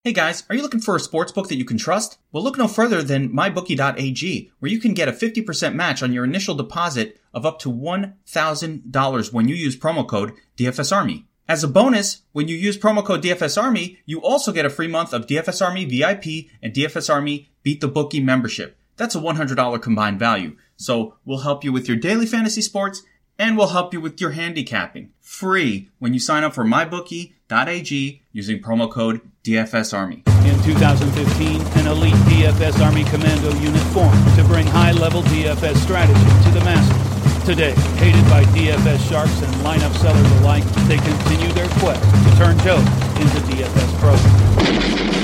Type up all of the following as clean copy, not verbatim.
Hey guys, are you looking for a sportsbook that you can trust? Well, look no further than MyBookie.ag, where you can get a 50% match on your initial deposit of up to $1,000 when you use promo code DFSARMY. As a bonus, when you use promo code DFSARMY, you also get a free month of DFS Army VIP and DFS Army Beat the Bookie membership. That's a $100 combined value. So we'll help you with your daily fantasy sports and we'll help you with your handicapping. Free when you sign up for MyBookie.ag using promo code DFS Army. In 2015, an elite DFS Army Commando unit formed to bring high-level DFS strategy to the masses. Today, hated by DFS sharks and lineup sellers alike, they continue their quest to turn Joe into DFS pros.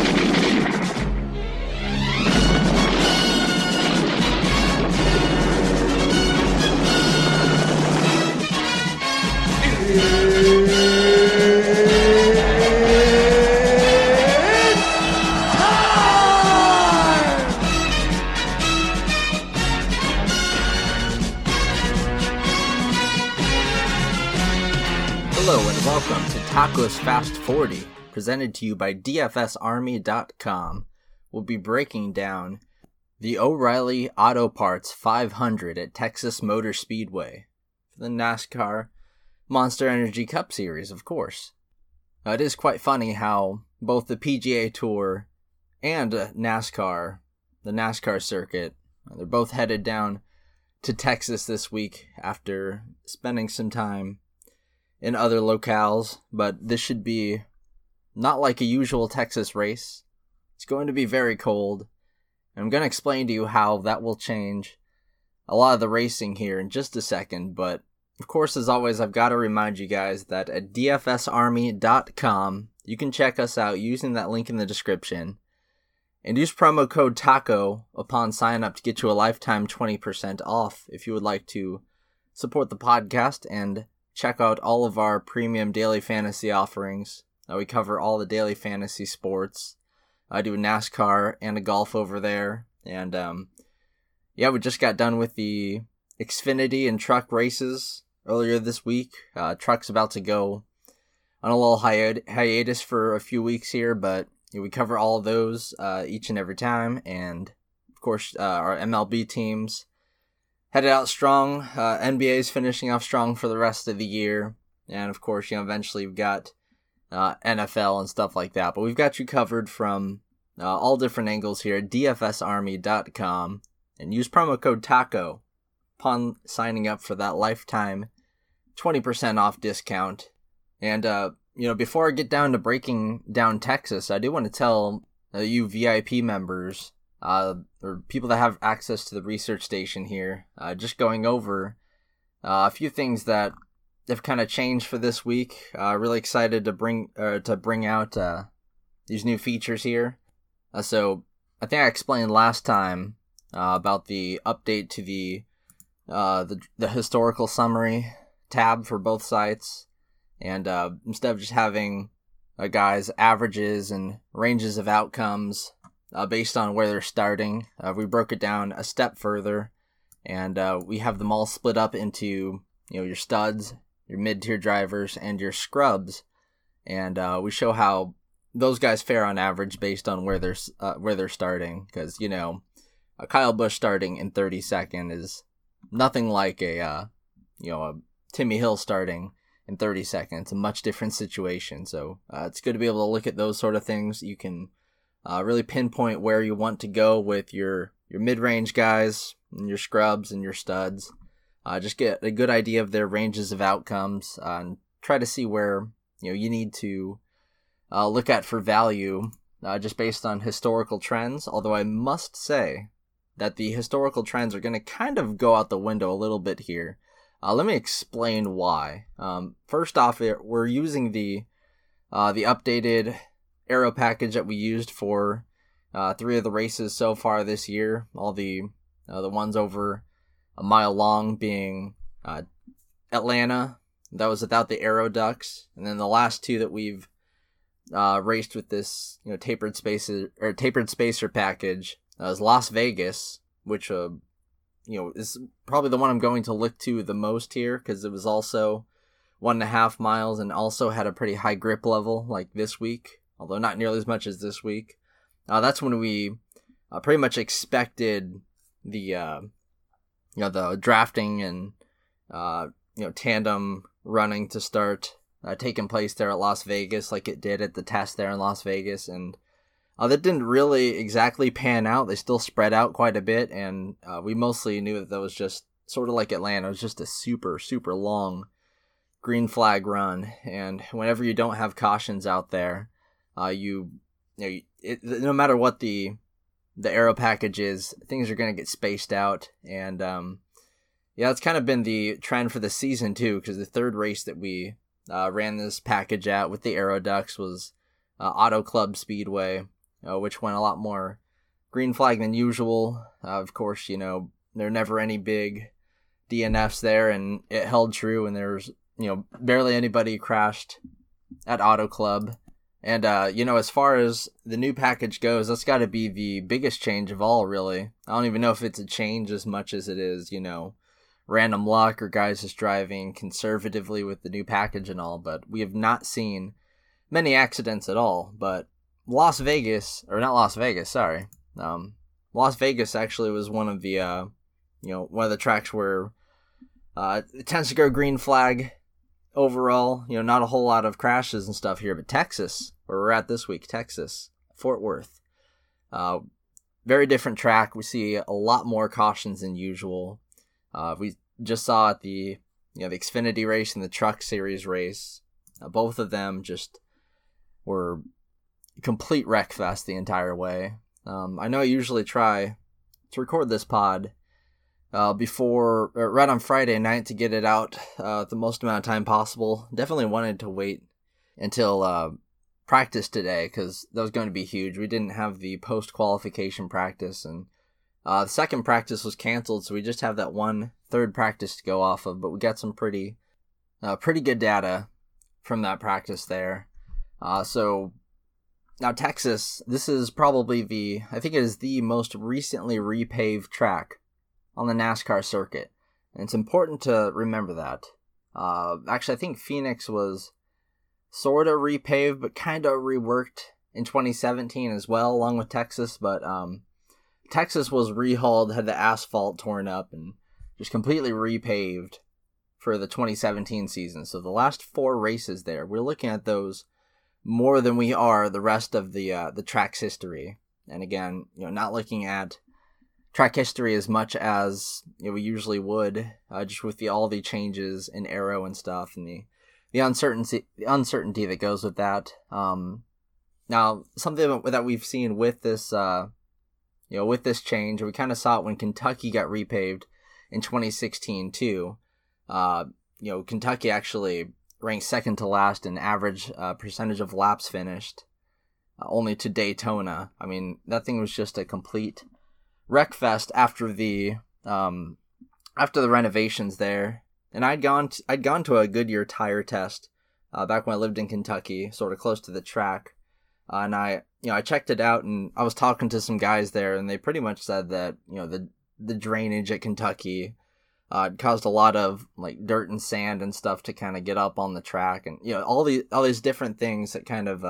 Hello and welcome to Tacos Fast 40, presented to you by DFSArmy.com. We'll be breaking down the O'Reilly Auto Parts 500 at Texas Motor Speedway for the NASCAR Monster Energy Cup Series, of course. It is quite funny how both the PGA Tour and NASCAR, the NASCAR circuit, they're both headed down to Texas this week after spending some time in other locales, but this should be not like a usual Texas race. It's going to be very cold, and I'm going to explain to you how that will change a lot of the racing here in just a second, but of course, as always, I've got to remind you guys that at DFSArmy.com, you can check us out using that link in the description, and use promo code TACO upon sign up to get you a lifetime 20% off if you would like to support the podcast and check out all of our premium daily fantasy offerings. We cover all the daily fantasy sports. I do a NASCAR and a golf over there. And we just got done with the Xfinity and truck races earlier this week. Truck's about to go on a little hiatus for a few weeks here, but we cover all of those each and every time. And of course, our MLB teams headed out strong. NBA's finishing off strong for the rest of the year. And of course, eventually we've got NFL and stuff like that. But we've got you covered from all different angles here at DFSArmy.com. And use promo code TACO upon signing up for that lifetime 20% off discount. And, before I get down to breaking down Texas, I do want to tell you VIP members, or people that have access to the research station here, just going over a few things that have kind of changed for this week. Really excited to bring out these new features here. So I think I explained last time about the update to the historical summary tab for both sites, and instead of just having guys' averages and ranges of outcomes based on where they're starting, we broke it down a step further, and we have them all split up into your studs, your mid-tier drivers, and your scrubs, and we show how those guys fare on average based on where they're starting, because a Kyle Busch starting in 32nd is nothing like a Timmy Hill starting in 32nd. It's a much different situation, so it's good to be able to look at those sort of things. You can really pinpoint where you want to go with your mid-range guys, and your scrubs, and your studs. Just get a good idea of their ranges of outcomes, and try to see where you need to look at for value, just based on historical trends. Although I must say that the historical trends are going to kind of go out the window a little bit here. Let me explain why. First off, we're using the updated aero package that we used for 3 of the races so far this year. All the ones over a mile long being Atlanta. That was without the aero ducts, and then the last 2 that we've raced with this tapered spacer package is Las Vegas, which is probably the one I'm going to look to the most here, because it was also 1.5 miles and also had a pretty high grip level like this week. although not nearly as much as this week. That's when we pretty much expected the the drafting and tandem running to start taking place there at Las Vegas, like it did at the test there in Las Vegas, and that didn't really exactly pan out. They still spread out quite a bit, and we mostly knew that was just sort of like Atlanta. It was just a super, super long green flag run, and whenever you don't have cautions out there, no matter what the aero package is, things are going to get spaced out, and it's kind of been the trend for the season too, because the third race that we ran this package at with the Aero Ducks was Auto Club Speedway, which went a lot more green flag than usual. Of course, there are never any big DNFs there, and it held true, and there's barely anybody crashed at Auto Club. And as far as the new package goes, that's got to be the biggest change of all, really. I don't even know if it's a change as much as it is random luck or guys just driving conservatively with the new package and all, but we have not seen many accidents at all. But Las Vegas actually was one of the tracks where it tends to go green flag overall. Not a whole lot of crashes and stuff here, but Texas, where we're at this week, Texas, Fort Worth, very different track. We see a lot more cautions than usual. We just saw at the Xfinity race and the Truck Series race, both of them just were complete wreck fest the entire way. I know I usually try to record this pod right on Friday night to get it out the most amount of time possible. Definitely wanted to wait until practice today, because that was going to be huge. We didn't have the post-qualification practice, and the second practice was canceled, so we just have that one third practice to go off of, but we got some pretty good data from that practice there. So now Texas, this is probably I think it is the most recently repaved track on the NASCAR circuit, and it's important to remember that. Actually, I think Phoenix was sort of repaved, but kind of reworked in 2017 as well, along with Texas, but Texas was rehauled, had the asphalt torn up, and just completely repaved for the 2017 season. So the last 4 races there, we're looking at those more than we are the rest of the track's history. And again, not looking at track history as much as we usually would, just with all the changes in aero and stuff, and the uncertainty that goes with that. Now, something that we've seen with this with this change, we kind of saw it when Kentucky got repaved in 2016 too. Kentucky actually ranked second to last in average percentage of laps finished, only to Daytona. I mean, that thing was just a complete wreck fest after the renovations there. And I'd gone to a Goodyear tire test back when I lived in Kentucky, sort of close to the track. And I checked it out, and I was talking to some guys there, and they pretty much said that, the drainage at Kentucky caused a lot of like dirt and sand and stuff to kind of get up on the track, and all these different things that kind of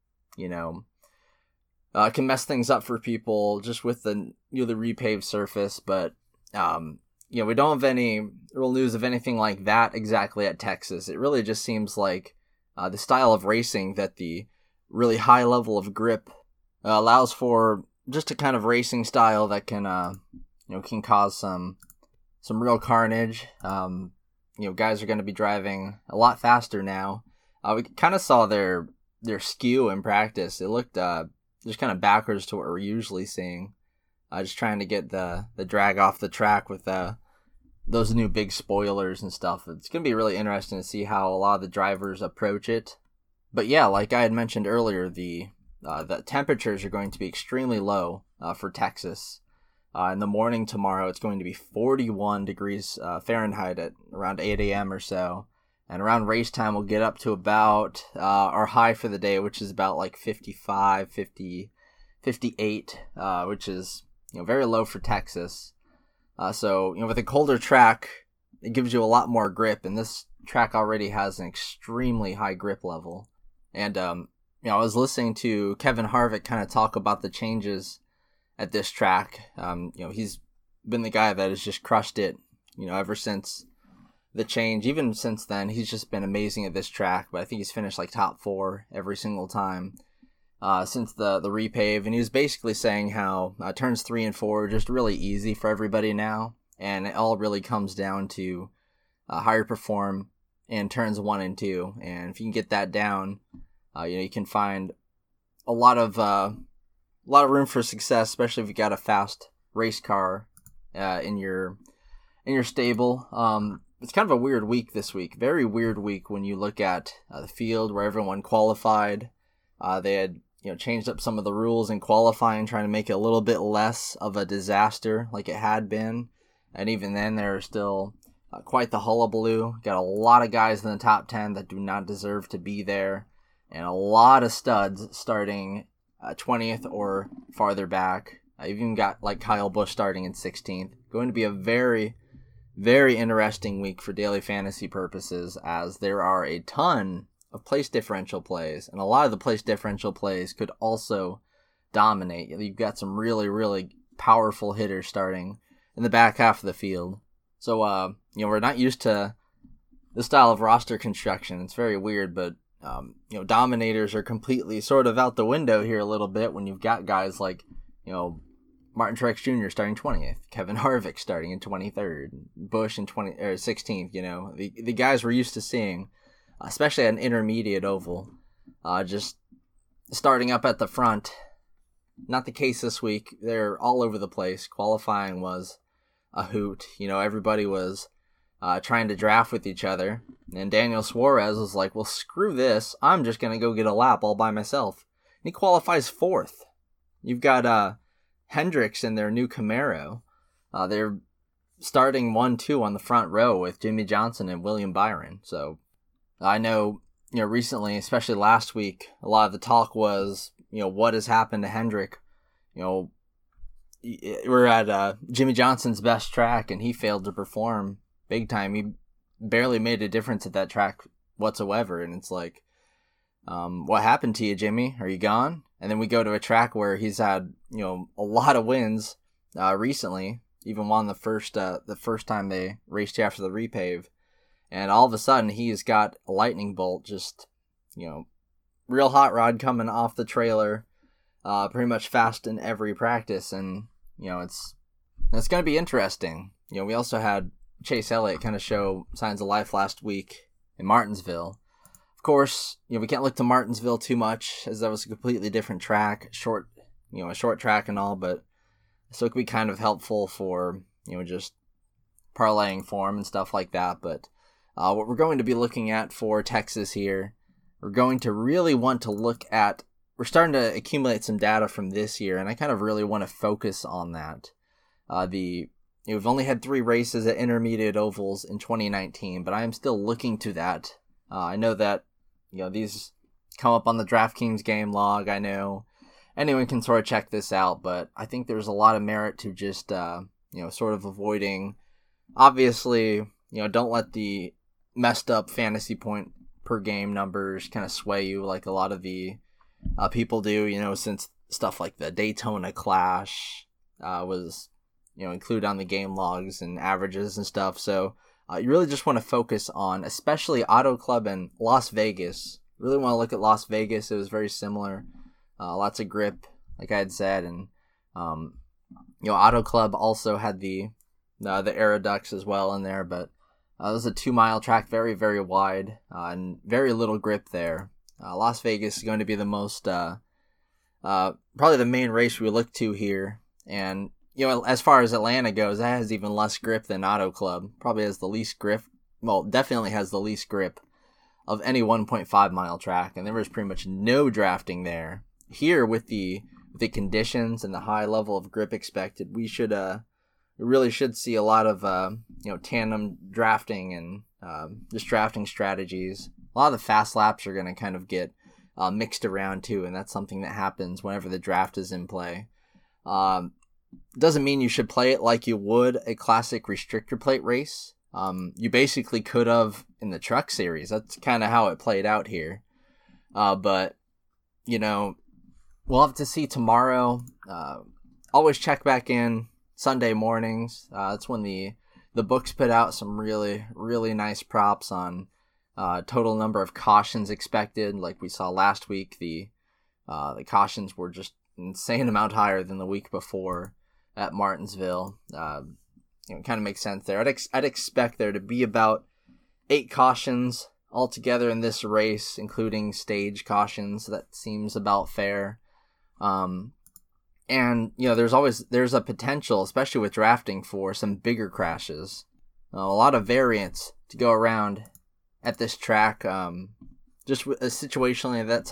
can mess things up for people just with the the repaved surface. But we don't have any real news of anything like that exactly at Texas. It really just seems like the style of racing that the really high level of grip allows for, just a kind of racing style that can can cause some real carnage. Guys are going to be driving a lot faster now. We kind of saw their skew in practice. It looked just kind of backwards to what we're usually seeing. Just trying to get the drag off the track with those new big spoilers and stuff. It's going to be really interesting to see how a lot of the drivers approach it. But yeah, like I had mentioned earlier, the temperatures are going to be extremely low for Texas. In the morning tomorrow, it's going to be 41 degrees Fahrenheit at around 8 a.m. or so. And around race time, we'll get up to about our high for the day, which is about like 55, 50, 58, which is very low for Texas. So with a colder track, it gives you a lot more grip, and this track already has an extremely high grip level. And I was listening to Kevin Harvick kind of talk about the changes at this track. He's been the guy that has just crushed it, ever since the change. Even since then, he's just been amazing at this track. But I think he's finished like top 4 every single time since the repave. And he was basically saying how turns 3 and 4 are just really easy for everybody now. And it all really comes down to how you perform in turns 1 and 2. And if you can get that down, you can find a lot of room for success, especially if you got a fast race car in your stable. It's kind of a weird week this week. Very weird week when you look at the field where everyone qualified. They had changed up some of the rules in qualifying, trying to make it a little bit less of a disaster like it had been. And even then, there are still quite the hullabaloo. Got a lot of guys in the top 10 that do not deserve to be there. And a lot of studs starting 20th or farther back. I've even got like Kyle Busch starting in 16th. Going to be a very, very interesting week for daily fantasy purposes, as there are a ton of place differential plays. And a lot of the place differential plays could also dominate. You've got some really, really powerful hitters starting in the back half of the field. So, we're not used to this style of roster construction. It's very weird, but dominators are completely sort of out the window here a little bit when you've got guys like, Martin Truex Jr. starting 20th, Kevin Harvick starting in 23rd, Busch in 16th. The guys we're used to seeing, especially at an intermediate oval, just starting up at the front. Not the case this week. They're all over the place. Qualifying was a hoot. Everybody was trying to draft with each other. And Daniel Suarez was like, well, screw this. I'm just going to go get a lap all by myself. And he qualifies 4th. You've got Hendricks in their new Camaro. They're starting 1-2 on the front row with Jimmy Johnson and William Byron. So I know, recently, especially last week, a lot of the talk was, what has happened to Hendrick? We're at Jimmy Johnson's best track, and he failed to perform big time. He barely made a difference at that track whatsoever. And it's like, what happened to you, Jimmy? Are you gone? And then we go to a track where he's had, a lot of wins recently, even won the first time they raced here after the repave. And all of a sudden, he's got a lightning bolt, just, real hot rod coming off the trailer, pretty much fast in every practice. And, it's going to be interesting. We also had Chase Elliott kind of show signs of life last week in Martinsville. Of course, we can't look to Martinsville too much, as that was a completely different track, a short track and all, but so it could be kind of helpful for, just parlaying form and stuff like that. But what we're going to be looking at for Texas here, we're going to really want to look at, we're starting to accumulate some data from this year, and I kind of really want to focus on that. We've only had 3 races at intermediate ovals in 2019, but I am still looking to that. I know that, these come up on the DraftKings game log. I know anyone can sort of check this out, but I think there's a lot of merit to just, sort of avoiding, obviously, don't let the messed up fantasy point per game numbers kind of sway you like a lot of the people do, since stuff like the Daytona Clash was, included on the game logs and averages and stuff. So you really just want to focus on, especially Auto Club and Las Vegas. Really want to look at Las Vegas. It was very similar. Lots of grip, like I had said. And, Auto Club also had the Aeroducts as well in there. But it was a 2-mile track, very, very wide, and very little grip there. Las Vegas is going to be the most, probably the main race we look to here. And, as far as Atlanta goes, that has even less grip than Auto Club. Probably has the least grip. Well, definitely has the least grip of any 1.5 mile track. And there was pretty much no drafting there. Here, with the conditions and the high level of grip expected, we really should see a lot of, tandem drafting and just drafting strategies. A lot of the fast laps are going to kind of get mixed around too. And that's something that happens whenever the draft is in play. Doesn't mean you should play it like you would a classic restrictor plate race. You basically could have in the Truck Series. That's kind of how it played out here. But we'll have to see tomorrow. Always check back in Sunday mornings. That's when the books put out some really, really nice props on total number of cautions expected. Like we saw last week, the cautions were just an insane amount higher than the week before at Martinsville. It kind of makes sense there. I'd expect there to be about 8 cautions altogether in this race, including stage cautions. That seems about fair. And there's a potential, especially with drafting, for some bigger crashes. A lot of variance to go around at this track. Just situationally, that's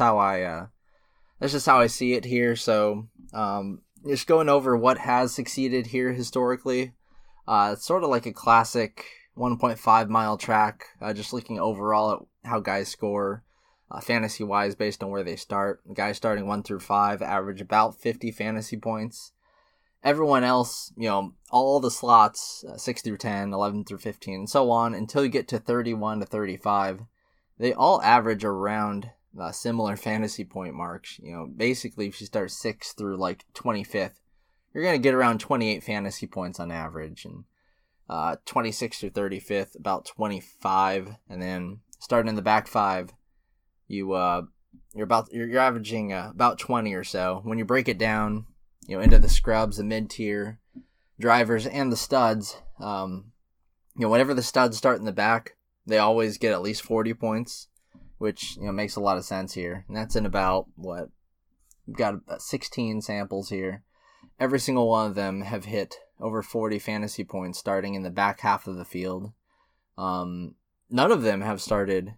just how I see it here. So, just going over what has succeeded here historically. It's sort of like a classic 1.5 mile track. Just looking overall at how guys score, fantasy wise, based on where they start. The guys starting 1 through 5 average about 50 fantasy points. Everyone else, all the slots, 6 through 10, 11 through 15, and so on, until you get to 31 to 35, they all average around similar fantasy point marks. Basically, if you start 6th through like 25th, you're going to get around 28 fantasy points on average, and 26th through 35th, about 25, and then starting in the back 5, you're averaging about 20 or so. When you break it down, into the scrubs, the mid-tier drivers, and the studs, whenever the studs start in the back, they always get at least 40 points, which makes a lot of sense here. And that's in about we've got 16 samples here. Every single one of them have hit over 40 fantasy points starting in the back half of the field. None of them have started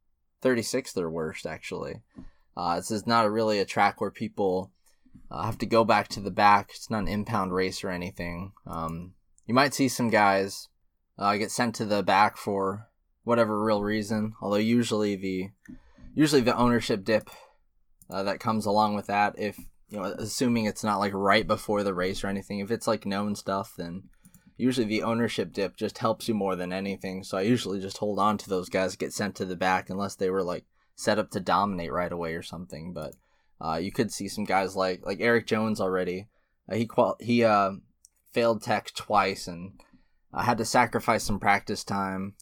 36th or worst, actually. This is not really a track where people have to go back to the back. It's not an impound race or anything. You might see some guys get sent to the back for whatever real reason, although usually the ownership dip that comes along with that, if assuming it's not like right before the race or anything, if it's like known stuff, then usually the ownership dip just helps you more than anything. So I usually just hold on to those guys that get sent to the back unless they were like set up to dominate right away or something. But you could see some guys like Eric Jones already. He failed tech twice and had to sacrifice some practice time,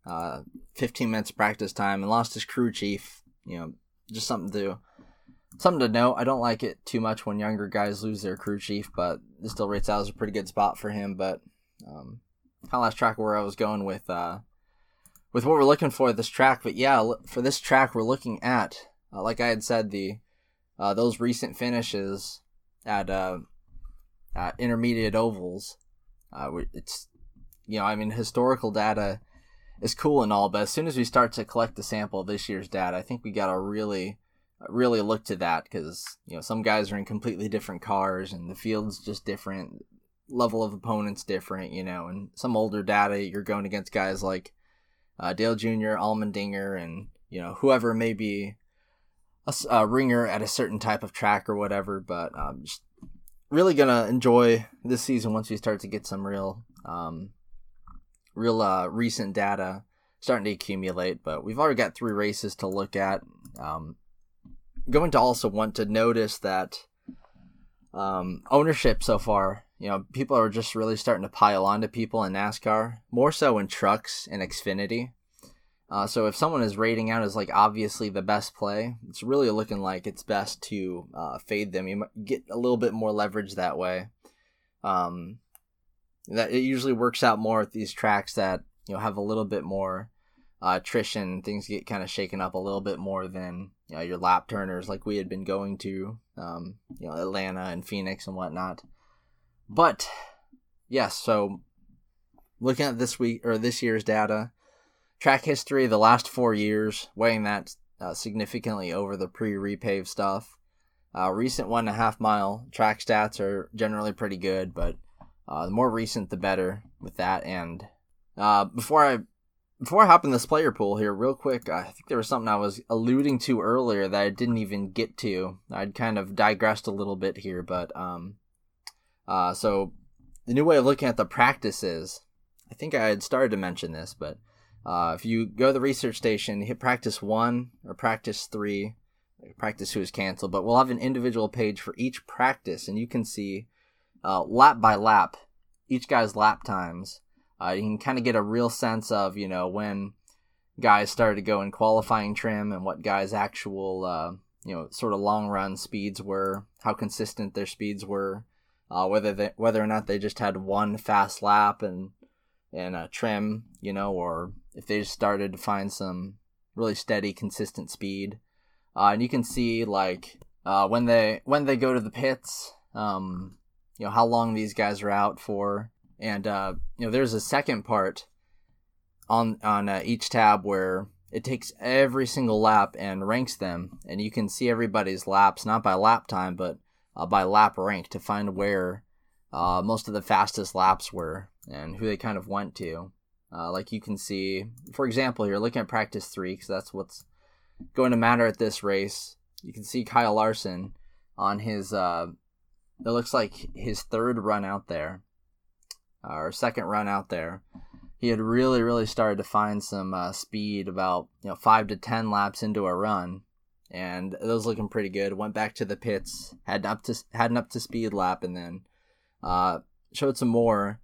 15 minutes practice time, and lost his crew chief. Just something to note. I don't like it too much when younger guys lose their crew chief, but this still rates out as a pretty good spot for him. But kind of lost track of where I was going with what we're looking for at this track. But yeah, for this track, we're looking at, like I had said, those recent finishes at intermediate ovals. It's historical data is cool and all, but as soon as we start to collect the sample of this year's data, I think we gotta really look to that, because some guys are in completely different cars and the field's just different, level of opponents different, and some older data you're going against guys like Dale Jr., Allmendinger, and whoever may be a ringer at a certain type of track or whatever. But just really gonna enjoy this season once we start to get some real recent data starting to accumulate. But we've already got 3 races to look at. Going to also want to notice that ownership so far, people are just really starting to pile onto people in NASCAR, more so in trucks and Xfinity. So if someone is rating out as like obviously the best play, it's really looking like it's best to fade them. You might get a little bit more leverage that way. That it usually works out more at these tracks that have a little bit more attrition. Things get kind of shaken up a little bit more than your lap turners like we had been going to, Atlanta and Phoenix and whatnot. But yes, so looking at this year's data, track history, the last 4 years, weighing that significantly over the pre-repave stuff. Recent 1.5 mile track stats are generally pretty good, but the more recent, the better with that. And before I hop in this player pool here real quick, I think there was something I was alluding to earlier that I didn't even get to. I'd kind of digressed a little bit here, but so the new way of looking at the practices, I think I had started to mention this, but if you go to the research station, hit practice 1 or practice 3, practice 2 is canceled, but we'll have an individual page for each practice, and you can see lap by lap each guy's lap times. You can kind of get a real sense of, when guys started to go in qualifying trim and what guys' actual, sort of long run speeds were, how consistent their speeds were, whether or not they just had one fast lap and trim, or if they just started to find some really steady, consistent speed. And you can see when they go to the pits, how long these guys are out for. And, there's a second part on each tab where it takes every single lap and ranks them. And you can see everybody's laps, not by lap time, but by lap rank to find where most of the fastest laps were and who they kind of went to. Like you can see, for example, here, looking at practice 3, because that's what's going to matter at this race. You can see Kyle Larson on his, it looks like his third run out there, or second run out there. He had really, really started to find some speed about 5 to 10 laps into a run, and it was looking pretty good. Went back to the pits, had an up to speed lap, and then showed some more,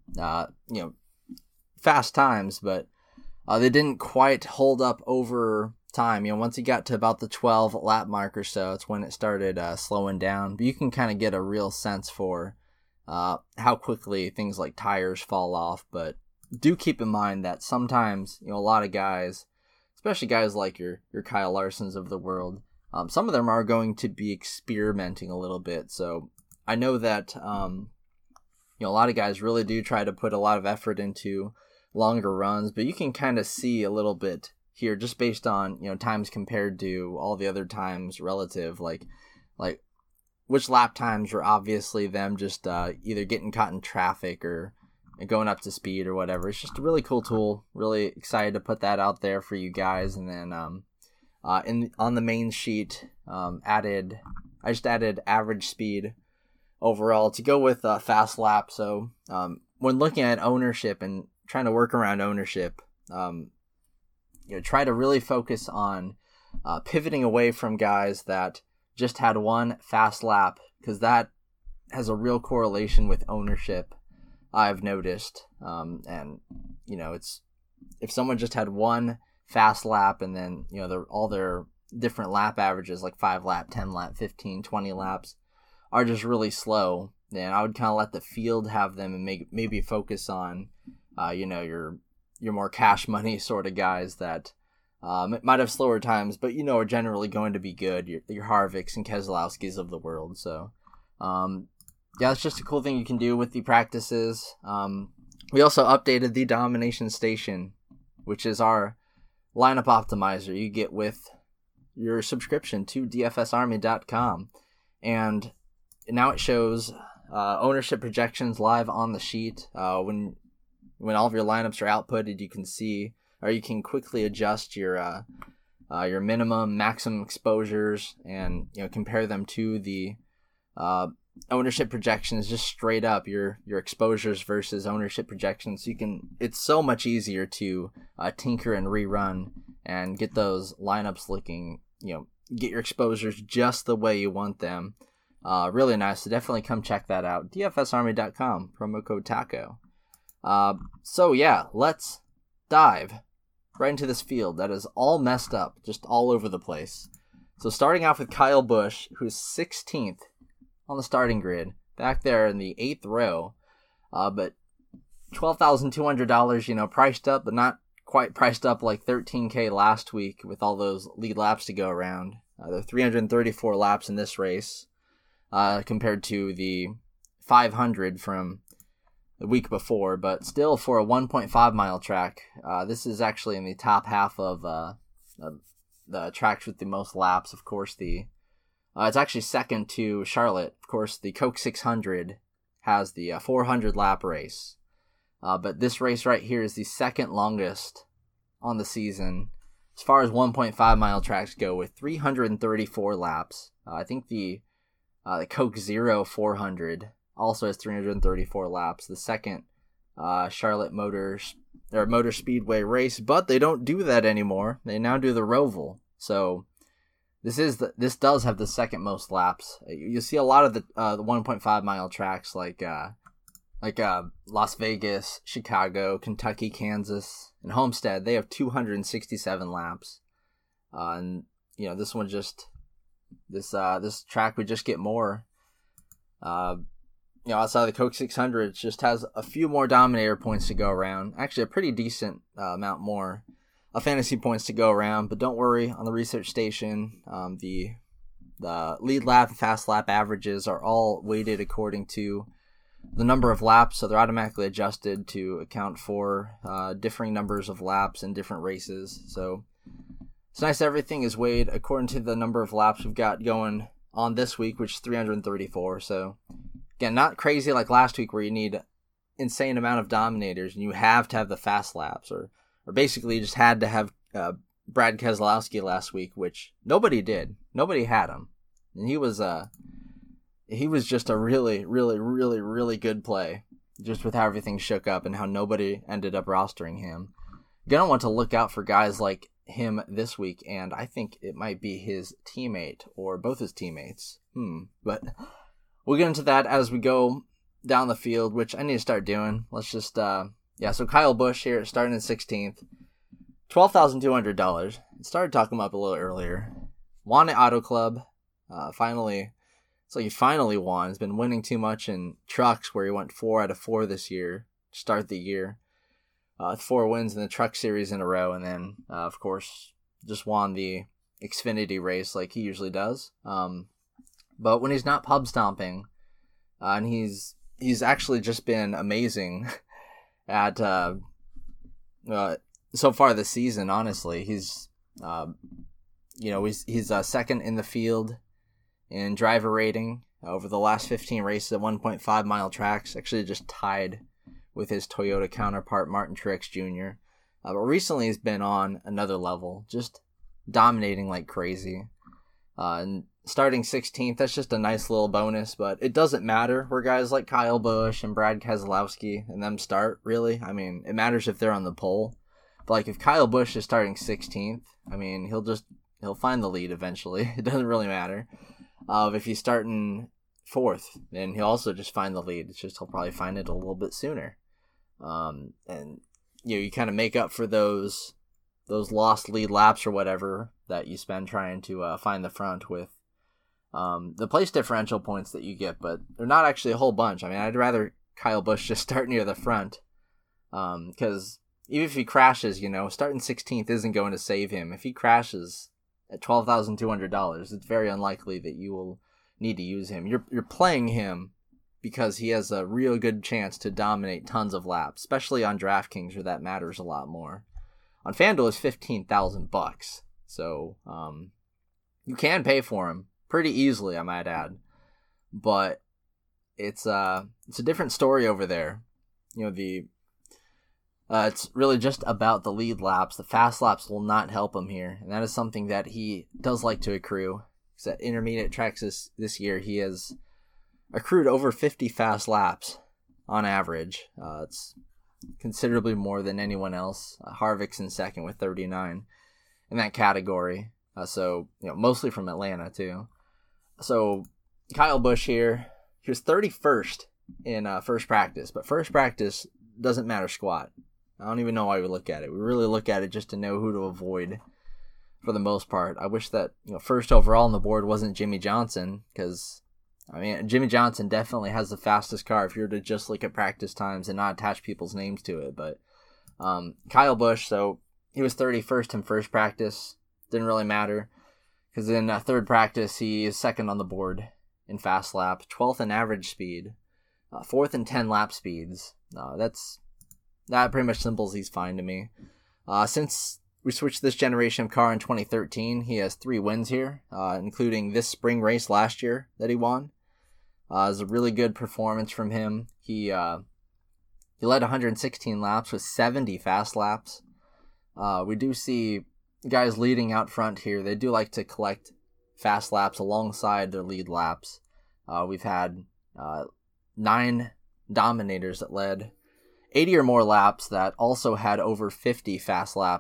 fast times, but they didn't quite hold up over time. Once he got to about the 12 lap mark or so, it's when it started slowing down. But you can kind of get a real sense for how quickly things like tires fall off. But do keep in mind that sometimes, a lot of guys, especially guys like your Kyle Larsons of the world, some of them are going to be experimenting a little bit. So I know that a lot of guys really do try to put a lot of effort into longer runs, but you can kind of see a little bit here just based on times compared to all the other times relative, like which lap times are obviously them just either getting caught in traffic or going up to speed or whatever. It's just a really cool tool. Really excited to put that out there for you guys. And then on the main sheet, I just added average speed overall to go with fast lap. So when looking at ownership and trying to work around ownership, try to really focus on pivoting away from guys that just had one fast lap, because that has a real correlation with ownership, I've noticed. And it's, if someone just had one fast lap and then all their different lap averages, like 5 lap, 10 lap, 15, 20 laps, are just really slow, then I would kind of let the field have them and maybe focus on your more cash money sort of guys that might have slower times, but are generally going to be good. Your Harvicks and Keselowskis of the world. So it's just a cool thing you can do with the practices. We also updated the Domination Station, which is our lineup optimizer you get with your subscription to DFSArmy.com, and now it shows ownership projections live on the sheet. When all of your lineups are outputted, you can see, or you can quickly adjust your minimum, maximum exposures, and compare them to the ownership projections, just straight up your exposures versus ownership projections. So it's so much easier to tinker and rerun and get those lineups looking, get your exposures just the way you want them. Really nice. So definitely come check that out. DFSArmy.com, promo code TACO. Let's dive right into this field that is all messed up, just all over the place. So starting off with Kyle Busch, who's 16th on the starting grid, back there in the 8th row, but $12,200, priced up, but not quite priced up like $13K last week with all those lead laps to go around. There are 334 laps in this race, compared to the 500 from the week before, but still for a 1.5 mile track, this is actually in the top half of the tracks with the most laps. Of course, it's actually second to Charlotte. Of course, the Coke 600 has the 400 lap race, but this race right here is the second longest on the season as far as 1.5 mile tracks go, with 334 laps. I think the Coke Zero 400 also has 334 laps. The second Charlotte Motor Speedway race, but they don't do that anymore. They now do the Roval. So this does have the second most laps. You see a lot of the 1.5 mile tracks like Las Vegas, Chicago, Kentucky, Kansas, and Homestead. They have 267 laps, and this one this track would just get more. Outside of the Coke 600, it just has a few more Dominator points to go around. Actually, a pretty decent amount more fantasy points to go around. But don't worry, on the research station, the lead lap and fast lap averages are all weighted according to the number of laps, so they're automatically adjusted to account for differing numbers of laps in different races. So it's nice everything is weighed according to the number of laps we've got going on this week, which is 334. So again, not crazy like last week where you need insane amount of Dominators and you have to have the fast laps, or basically you just had to have Brad Keselowski last week, which nobody did. Nobody had him, and he was just a really, really, really, really good play, just with how everything shook up and how nobody ended up rostering him. You're gonna want to look out for guys like him this week, and I think it might be his teammate or both his teammates. But we'll get into that as we go down the field, which I need to start doing. Let's just so Kyle Busch here starting in 16th, $12,200. Started talking him up a little earlier. Won at Auto Club. Finally, it's like he finally won. He's been winning too much in trucks, where he went 4 out of 4 this year to start the year. 4 wins in the truck series in a row, and then of course just won the Xfinity race like he usually does. But when he's not pub stomping, and he's actually just been amazing at so far this season. Honestly, he's second in the field in driver rating over the last 15 races at 1.5 mile tracks. Actually, just tied with his Toyota counterpart Martin Truex Jr. But recently, he's been on another level, just dominating like crazy. And starting 16th, that's just a nice little bonus, but it doesn't matter where guys like Kyle Busch and Brad Keselowski and them start, really. I mean, it matters if they're on the pole. But like if Kyle Busch is starting 16th, I mean, he'll find the lead eventually. It doesn't really matter. If he's starting 4th, then he'll also just find the lead. It's just he'll probably find it a little bit sooner. And you kind of make up for those lost lead laps or whatever that you spend trying to find the front with the place differential points that you get, but they're not actually a whole bunch. I mean, I'd rather Kyle Busch just start near the front, because even if he crashes, starting 16th isn't going to save him. If he crashes at $12,200, it's very unlikely that you will need to use him. You're playing him because he has a real good chance to dominate tons of laps, especially on DraftKings, where that matters a lot more. On FanDuel, it's $15,000, so you can pay for him pretty easily, I might add. But it's a different story over there. It's really just about the lead laps. The fast laps will not help him here, and that is something that he does like to accrue. Because at intermediate tracks this year, he has accrued over 50 fast laps on average. It's considerably more than anyone else. Harvick's in second with 39 in that category. Mostly from Atlanta too. So Kyle Busch here, he was 31st in first practice, but first practice doesn't matter squat. I don't even know why we look at it. We really look at it just to know who to avoid for the most part. I wish that first overall on the board wasn't Jimmy Johnson, because Jimmy Johnson definitely has the fastest car if you were to just look at practice times and not attach people's names to it. But Kyle Busch, so he was 31st in first practice. Didn't really matter, because in third practice, he is second on the board in fast lap, 12th in average speed, 4th in 10 lap speeds. That pretty much simples he's fine to me. Since we switched this generation of car in 2013, he has 3 wins here, including this spring race last year that he won. It was a really good performance from him. He led 116 laps with 70 fast laps. We do see guys leading out front here. They do like to collect fast laps alongside their lead laps. We've had 9 Dominators that led 80 or more laps that also had over 50 fast laps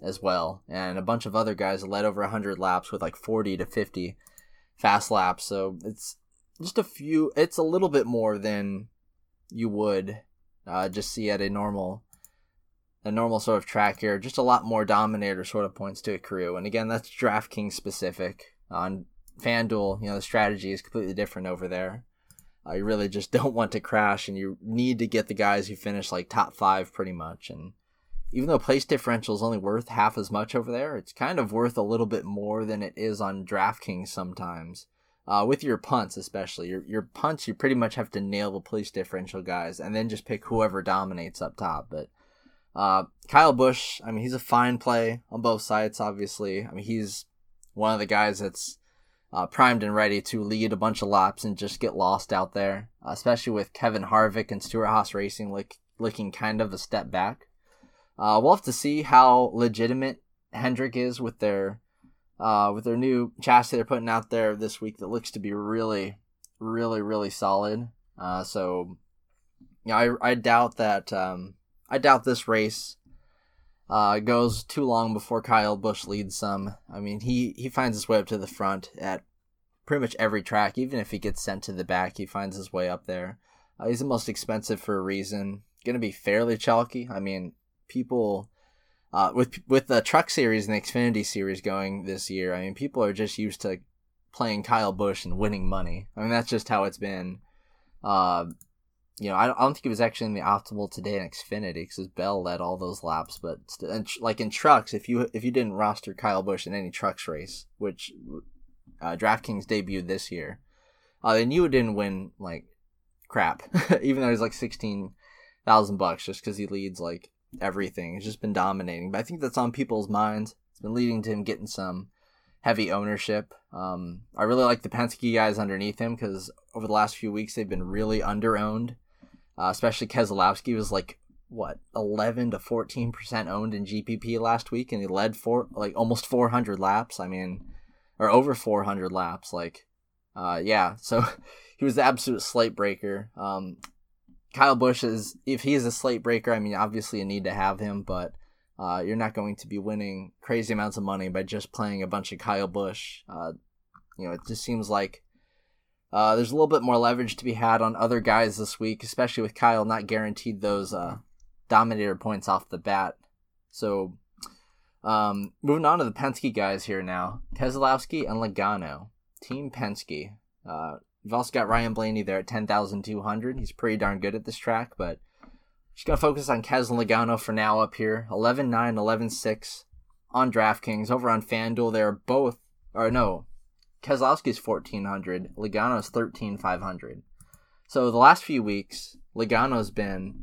as well. And a bunch of other guys led over 100 laps with like 40 to 50 fast laps. So it's just it's a little bit more than you would just see at a normal sort of track here. Just a lot more dominator sort of points to accrue. And again, that's DraftKings specific. On FanDuel, the strategy is completely different over there. You really just don't want to crash, and you need to get the guys who finish like top 5 pretty much. And even though place differential is only worth half as much over there, it's kind of worth a little bit more than it is on DraftKings sometimes. With your punts especially. Your punts, you pretty much have to nail the place differential guys and then just pick whoever dominates up top. But Kyle Busch, I mean, he's a fine play on both sides, obviously. I mean, he's one of the guys that's primed and ready to lead a bunch of laps and just get lost out there, especially with Kevin Harvick and Stewart-Haas Racing looking kind of a step back. We'll have to see how legitimate Hendrick is with their new chassis they're putting out there this week that looks to be really, really, really solid. So I doubt that. I doubt this race goes too long before Kyle Busch leads some. I mean, he finds his way up to the front at pretty much every track. Even if he gets sent to the back, he finds his way up there. He's the most expensive for a reason. Going to be fairly chalky. I mean, people with the Truck Series and the Xfinity Series going this year, I mean, people are just used to playing Kyle Busch and winning money. I mean, that's just how it's been. I don't think it was actually in the optimal today in Xfinity because Bell led all those laps. But like in trucks, if you didn't roster Kyle Busch in any trucks race, which DraftKings debuted this year, then you didn't win like crap. Even though he's like $16,000 just because he leads like everything. He's just been dominating. But I think that's on people's minds. It's been leading to him getting some heavy ownership. I really like the Penske guys underneath him because over the last few weeks they've been really under-owned. Especially Keselowski was like 11 to 14% owned in GPP last week, and he led for like almost 400 laps. I mean, or over 400 laps. So he was the absolute slate breaker. Kyle Busch if he is a slate breaker, I mean, obviously you need to have him, but you're not going to be winning crazy amounts of money by just playing a bunch of Kyle Busch. It just seems like there's a little bit more leverage to be had on other guys this week, especially with Kyle not guaranteed those dominator points off the bat. So moving on to the Penske guys here now. Keselowski and Logano. Team Penske. You've also got Ryan Blaney there at 10,200. He's pretty darn good at this track, but just going to focus on Kes and Logano for now up here. 11-9, 11-6 on DraftKings. Over on FanDuel, they're both... Keselowski's 1,400. Logano's 13,500. So the last few weeks, Logano's been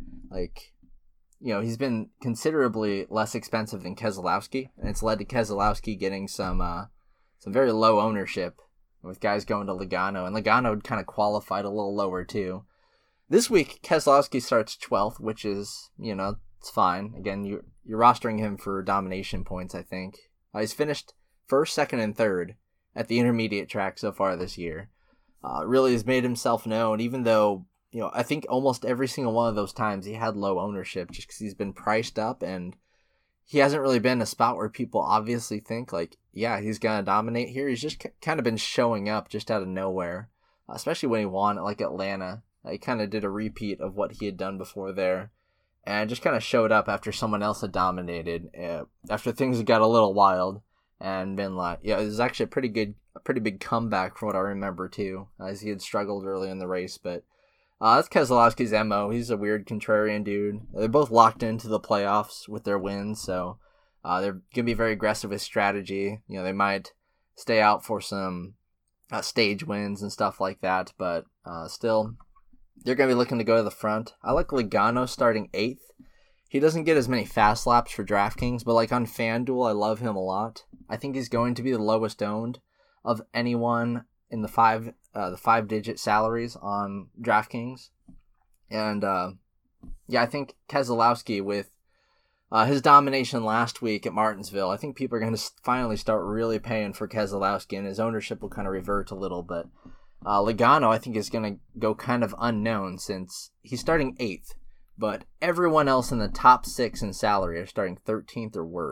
he's been considerably less expensive than Keselowski, and it's led to Keselowski getting some very low ownership with guys going to Logano, and Logano kind of qualified a little lower too. This week, Keselowski starts 12th, which is, it's fine. Again, you're rostering him for domination points, I think. He's finished first, second, and third at the intermediate track so far this year. Really has made himself known, even though, I think almost every single one of those times he had low ownership just because he's been priced up and he hasn't really been in a spot where people obviously think he's going to dominate here. He's just kind of been showing up just out of nowhere, especially when he won at Atlanta. He kind of did a repeat of what he had done before there and just kind of showed up after someone else had dominated, after things had got a little wild. And been it was actually a pretty big comeback from what I remember too, as he had struggled early in the race. But that's Keselowski's MO. He's a weird contrarian dude. They're both locked into the playoffs with their wins, so they're gonna be very aggressive with strategy. They might stay out for some stage wins and stuff like that, but still, they're gonna be looking to go to the front. I like Logano starting 8th. He doesn't get as many fast laps for DraftKings, but on FanDuel, I love him a lot. I think he's going to be the lowest owned of anyone in the 5-digit salaries on DraftKings. And I think Keselowski with his domination last week at Martinsville, I think people are going to finally start really paying for Keselowski, and his ownership will kind of revert a little. But Logano, I think, is going to go kind of unknown since he's starting 8th. But everyone else in the top 6 in salary are starting 13th or worse.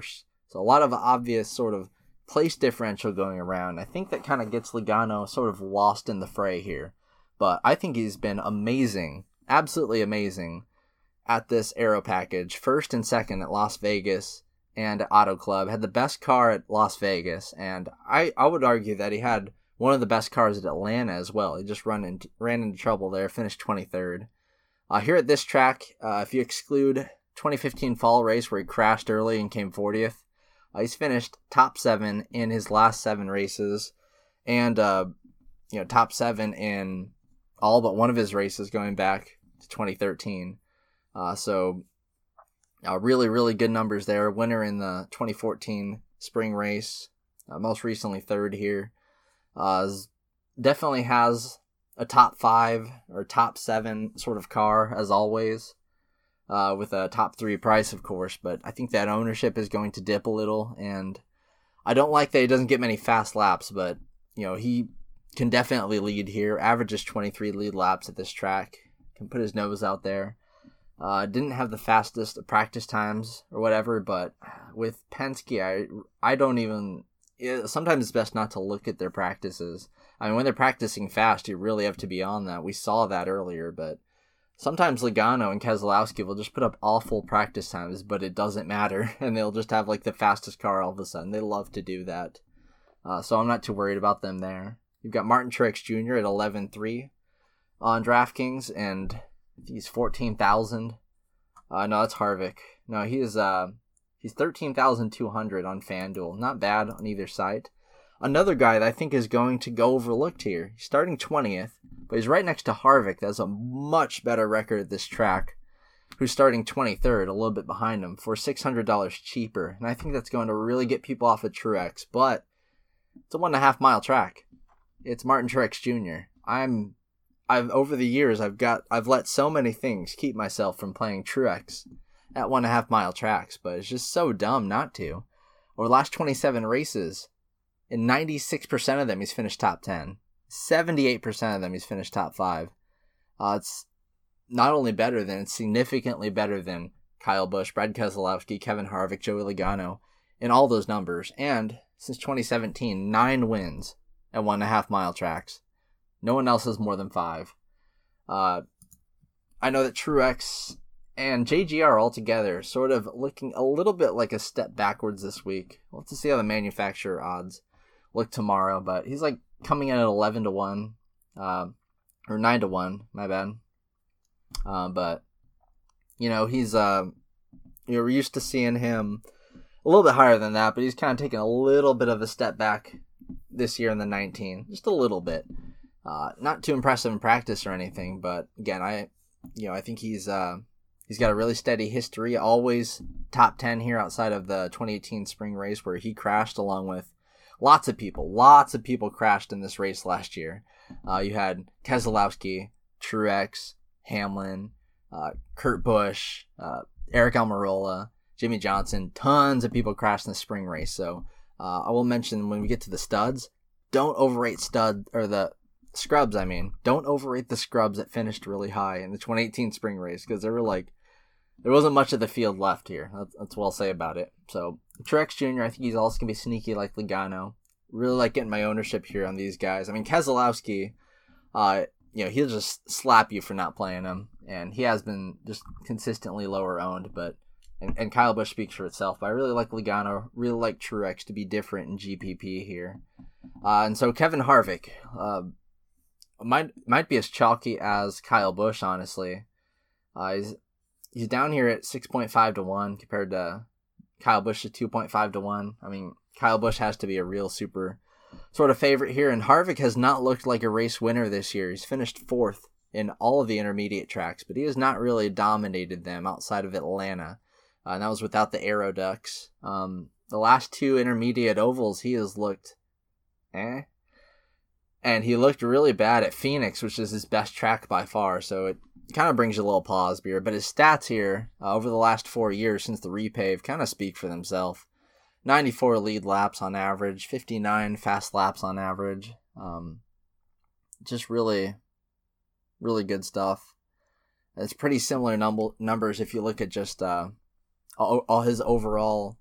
So a lot of obvious sort of place differential going around. I think that kind of gets Logano sort of lost in the fray here. But I think he's been amazing, absolutely amazing at this aero package. First and second at Las Vegas and Auto Club. Had the best car at Las Vegas. And I would argue that he had one of the best cars at Atlanta as well. He just ran into trouble there, finished 23rd. Here at this track, if you exclude 2015 fall race where he crashed early and came 40th, he's finished top 7 in his last 7 races, and top 7 in all but one of his races going back to 2013. Really, really good numbers there. Winner in the 2014 spring race, most recently 3rd here. Definitely has a top 5 or top 7 sort of car as always. With a top 3 price, of course, but I think that ownership is going to dip a little, and I don't like that he doesn't get many fast laps, but, he can definitely lead here. Averages 23 lead laps at this track. Can put his nose out there. Didn't have the fastest practice times or whatever, but with Penske, I don't even... Sometimes it's best not to look at their practices. I mean, when they're practicing fast, you really have to be on that. We saw that earlier, but sometimes Logano and Keselowski will just put up awful practice times, but it doesn't matter, and they'll just have like the fastest car all of a sudden. They love to do that. So I'm not too worried about them there. You've got Martin Truex Jr. at 11.3 on DraftKings, and he's 14,000. No, that's Harvick. No, he's 13,200 on FanDuel. Not bad on either side. Another guy that I think is going to go overlooked here. He's starting 20th, but he's right next to Harvick. That's a much better record at this track, who's starting 23rd, a little bit behind him, for $600 cheaper. And I think that's going to really get people off of Truex, but it's a 1.5 mile track. It's Martin Truex Jr. I've over the years, I've let so many things keep myself from playing Truex at 1.5 mile tracks, but it's just so dumb not to. Over the last 27 races, in 96% of them, he's finished top 10. 78% of them, he's finished top 5. It's not only better than, it's significantly better than Kyle Busch, Brad Keselowski, Kevin Harvick, Joey Logano, in all those numbers. And since 2017, 9 wins at 1.5 mile tracks. No one else has more than 5. I know that Truex and JGR altogether sort of looking a little bit like a step backwards this week. We'll have to see how the manufacturer odds look tomorrow, but he's like coming in at 11-1, or 9-1, my bad. But he's we're used to seeing him a little bit higher than that, but he's kind of taking a little bit of a step back this year in the 19, just a little bit. Not too impressive in practice or anything, but again, I think he's got a really steady history, always top 10 here outside of the 2018 spring race where he crashed along with lots of people crashed in this race last year. You had Keselowski, Truex, Hamlin, Kurt Busch, Eric Almirola, Jimmy Johnson. Tons of people crashed in the spring race. So I will mention when we get to the studs, don't overrate scrubs. Don't overrate the scrubs that finished really high in the 2018 spring race, because there wasn't much of the field left here. That's what I'll say about it. So Truex Jr., I think he's also going to be sneaky like Logano. Really like getting my ownership here on these guys. Keselowski, he'll just slap you for not playing him, and he has been just consistently lower owned, but and Kyle Busch speaks for itself. But I really like Logano, really like Truex to be different in GPP here. And so Kevin Harvick might be as chalky as Kyle Busch, honestly. He's down here at 6.5-1 compared to Kyle Busch at 2.5-1. Kyle Busch has to be a real super sort of favorite here, and Harvick has not looked like a race winner this year. He's finished 4th in all of the intermediate tracks, but he has not really dominated them outside of Atlanta, and that was without the Aero Ducks. The last 2 intermediate ovals, he has looked and he looked really bad at Phoenix, which is his best track by far, so it kind of brings you a little pause here. But his stats here over the last 4 years since the repave kind of speak for themselves. 94 lead laps on average, 59 fast laps on average. Just really, really good stuff. It's pretty similar numbers if you look at just all his overall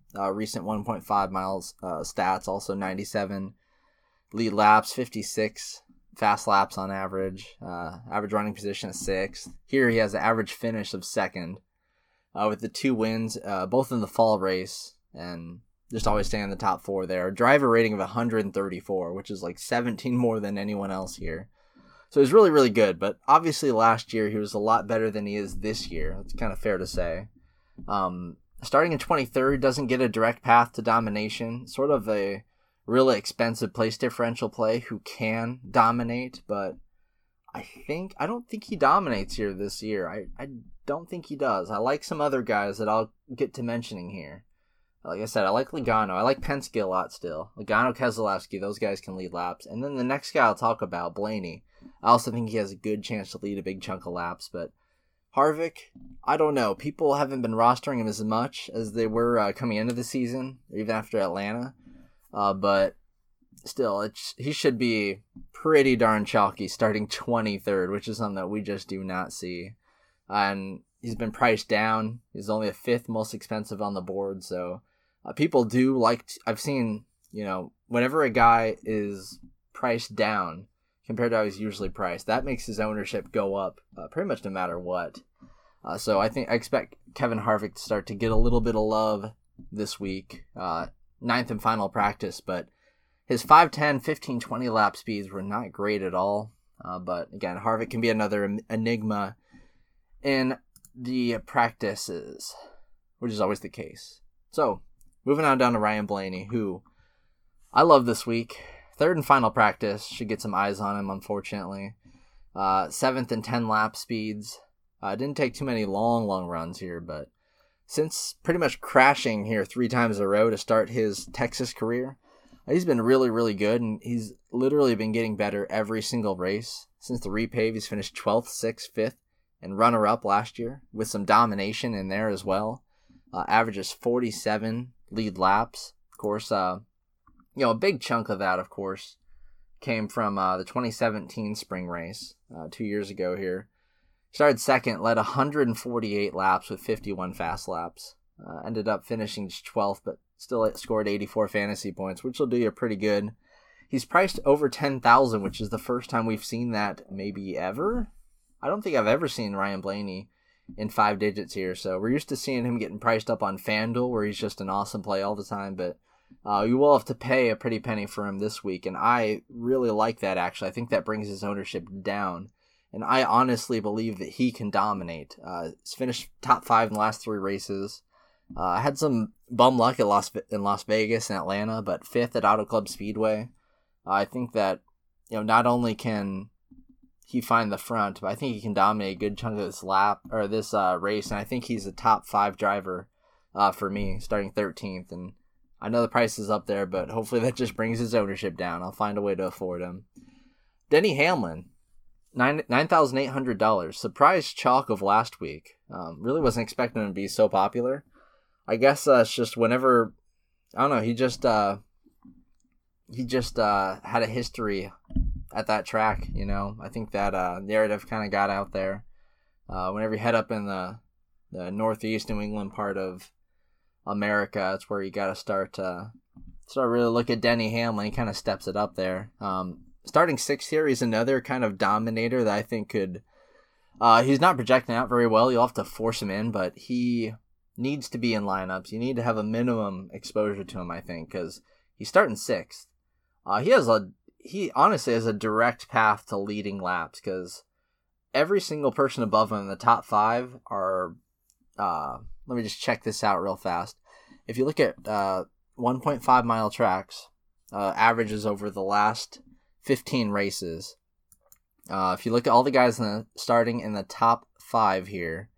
recent 1.5 miles stats, also 97 lead laps, 56 fast laps on average, average running position of 6th. Here he has an average finish of 2nd, with the 2 wins, both in the fall race, and just always staying in the top 4 there. Driver rating of 134, which is like 17 more than anyone else here. So he's really, really good, but obviously last year he was a lot better than he is this year. That's kind of fair to say. Starting in 23rd, doesn't get a direct path to domination. Sort of a really expensive place differential play who can dominate, but I don't think he dominates here this year. I don't think he does. I like some other guys that I'll get to mentioning here. Like I said, I like Logano. I like Penske a lot still. Logano, Keselowski, those guys can lead laps. And then the next guy I'll talk about, Blaney. I also think he has a good chance to lead a big chunk of laps. But Harvick, I don't know. People haven't been rostering him as much as they were coming into the season, even after Atlanta. But still, he should be pretty darn chalky starting 23rd, which is something that we just do not see. And he's been priced down. He's only the 5th most expensive on the board, so people do like I've seen, whenever a guy is priced down compared to how he's usually priced, that makes his ownership go up pretty much no matter what. So I expect Kevin Harvick to start to get a little bit of love this week, 9th and final practice, but his 5, 10, 15, 20 lap speeds were not great at all. But again, Harvick can be another enigma in the practices, which is always the case. So, moving on down to Ryan Blaney, who I love this week. 3rd and final practice, should get some eyes on him, unfortunately. 7th and 10 lap speeds. Didn't take too many long runs here, but since pretty much crashing here 3 times in a row to start his Texas career, he's been really, really good, and he's literally been getting better every single race. Since the repave, he's finished 12th, 6th, 5th, and runner-up last year, with some domination in there as well. Averages 47 lead laps. Of course, a big chunk of that, of course, came from the 2017 spring race 2 years ago here. Started 2nd, led 148 laps with 51 fast laps. Ended up finishing just 12th, but still scored 84 fantasy points, which will do you pretty good. He's priced over 10,000, which is the first time we've seen that maybe ever. I don't think I've ever seen Ryan Blaney in 5 digits here, so we're used to seeing him getting priced up on FanDuel, where he's just an awesome play all the time, but you will have to pay a pretty penny for him this week, and I really like that, actually. I think that brings his ownership down, and I honestly believe that he can dominate. He's finished top 5 in the last 3 races. Had some bum luck in Las Vegas and Atlanta, but 5th at Auto Club Speedway. I think that, not only can he find the front, but I think he can dominate a good chunk of this race, and I think he's a top 5 driver for me, starting 13th. And I know the price is up there, but hopefully that just brings his ownership down. I'll find a way to afford him. Denny Hamlin, $9,800. Surprise chalk of last week. Really wasn't expecting him to be so popular. I guess it's just whenever, I don't know, he just had a history at that track, I think that narrative kind of got out there. Whenever you head up in the northeast New England part of America, that's where you got to start really look at Denny Hamlin. He kind of steps it up there. Starting 6th here, he's another kind of dominator that I think could, he's not projecting out very well. You'll have to force him in, but he needs to be in lineups. You need to have a minimum exposure to him, I think, because he's starting 6th. He honestly has a direct path to leading laps, because every single person above him in the top 5 are, let me just check this out real fast. If you look at 1.5 mile tracks, averages over the last 15 races, if you look at all the guys starting in the top 5 here,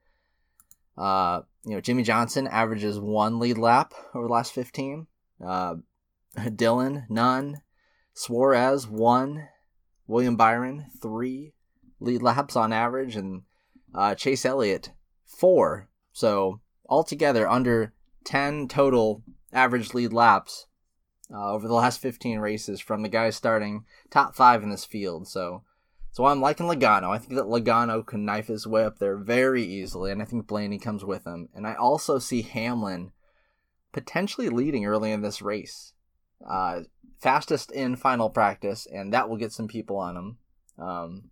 Jimmy Johnson averages 1 lead lap over the last 15. Dillon, none. Suarez, 1. William Byron, 3 lead laps on average. And Chase Elliott, 4. So altogether, under 10 total average lead laps over the last 15 races from the guys starting top 5 in this field. So I'm liking Logano. I think that Logano can knife his way up there very easily, and I think Blaney comes with him. And I also see Hamlin potentially leading early in this race. Fastest in final practice, and that will get some people on him.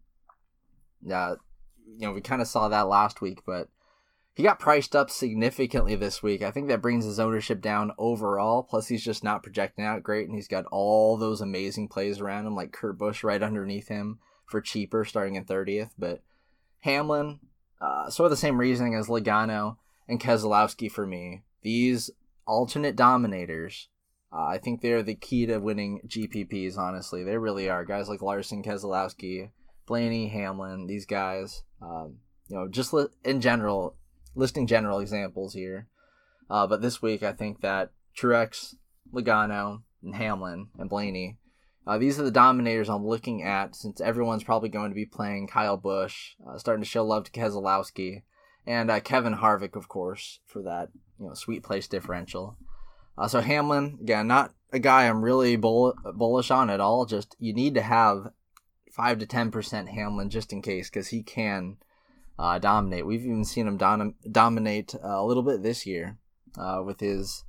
We kind of saw that last week, but he got priced up significantly this week. I think that brings his ownership down overall. Plus, he's just not projecting out great, and he's got all those amazing plays around him, like Kurt Busch right underneath him for cheaper, starting in 30th. But Hamlin, sort of the same reasoning as Logano and Keselowski for me. These alternate dominators, I think they're the key to winning GPPs, honestly. They really are. Guys like Larson, Keselowski, Blaney, Hamlin, these guys, just in general, listing general examples here. But this week, I think that Truex, Logano, and Hamlin, and Blaney, these are the dominators I'm looking at, since everyone's probably going to be playing Kyle Busch, starting to show love to Keselowski, and Kevin Harvick, of course, for that sweet place differential. So Hamlin, again, not a guy I'm really bullish on at all. Just you need to have 5 to 10% Hamlin just in case, because he can dominate. We've even seen him dominate a little bit this year with his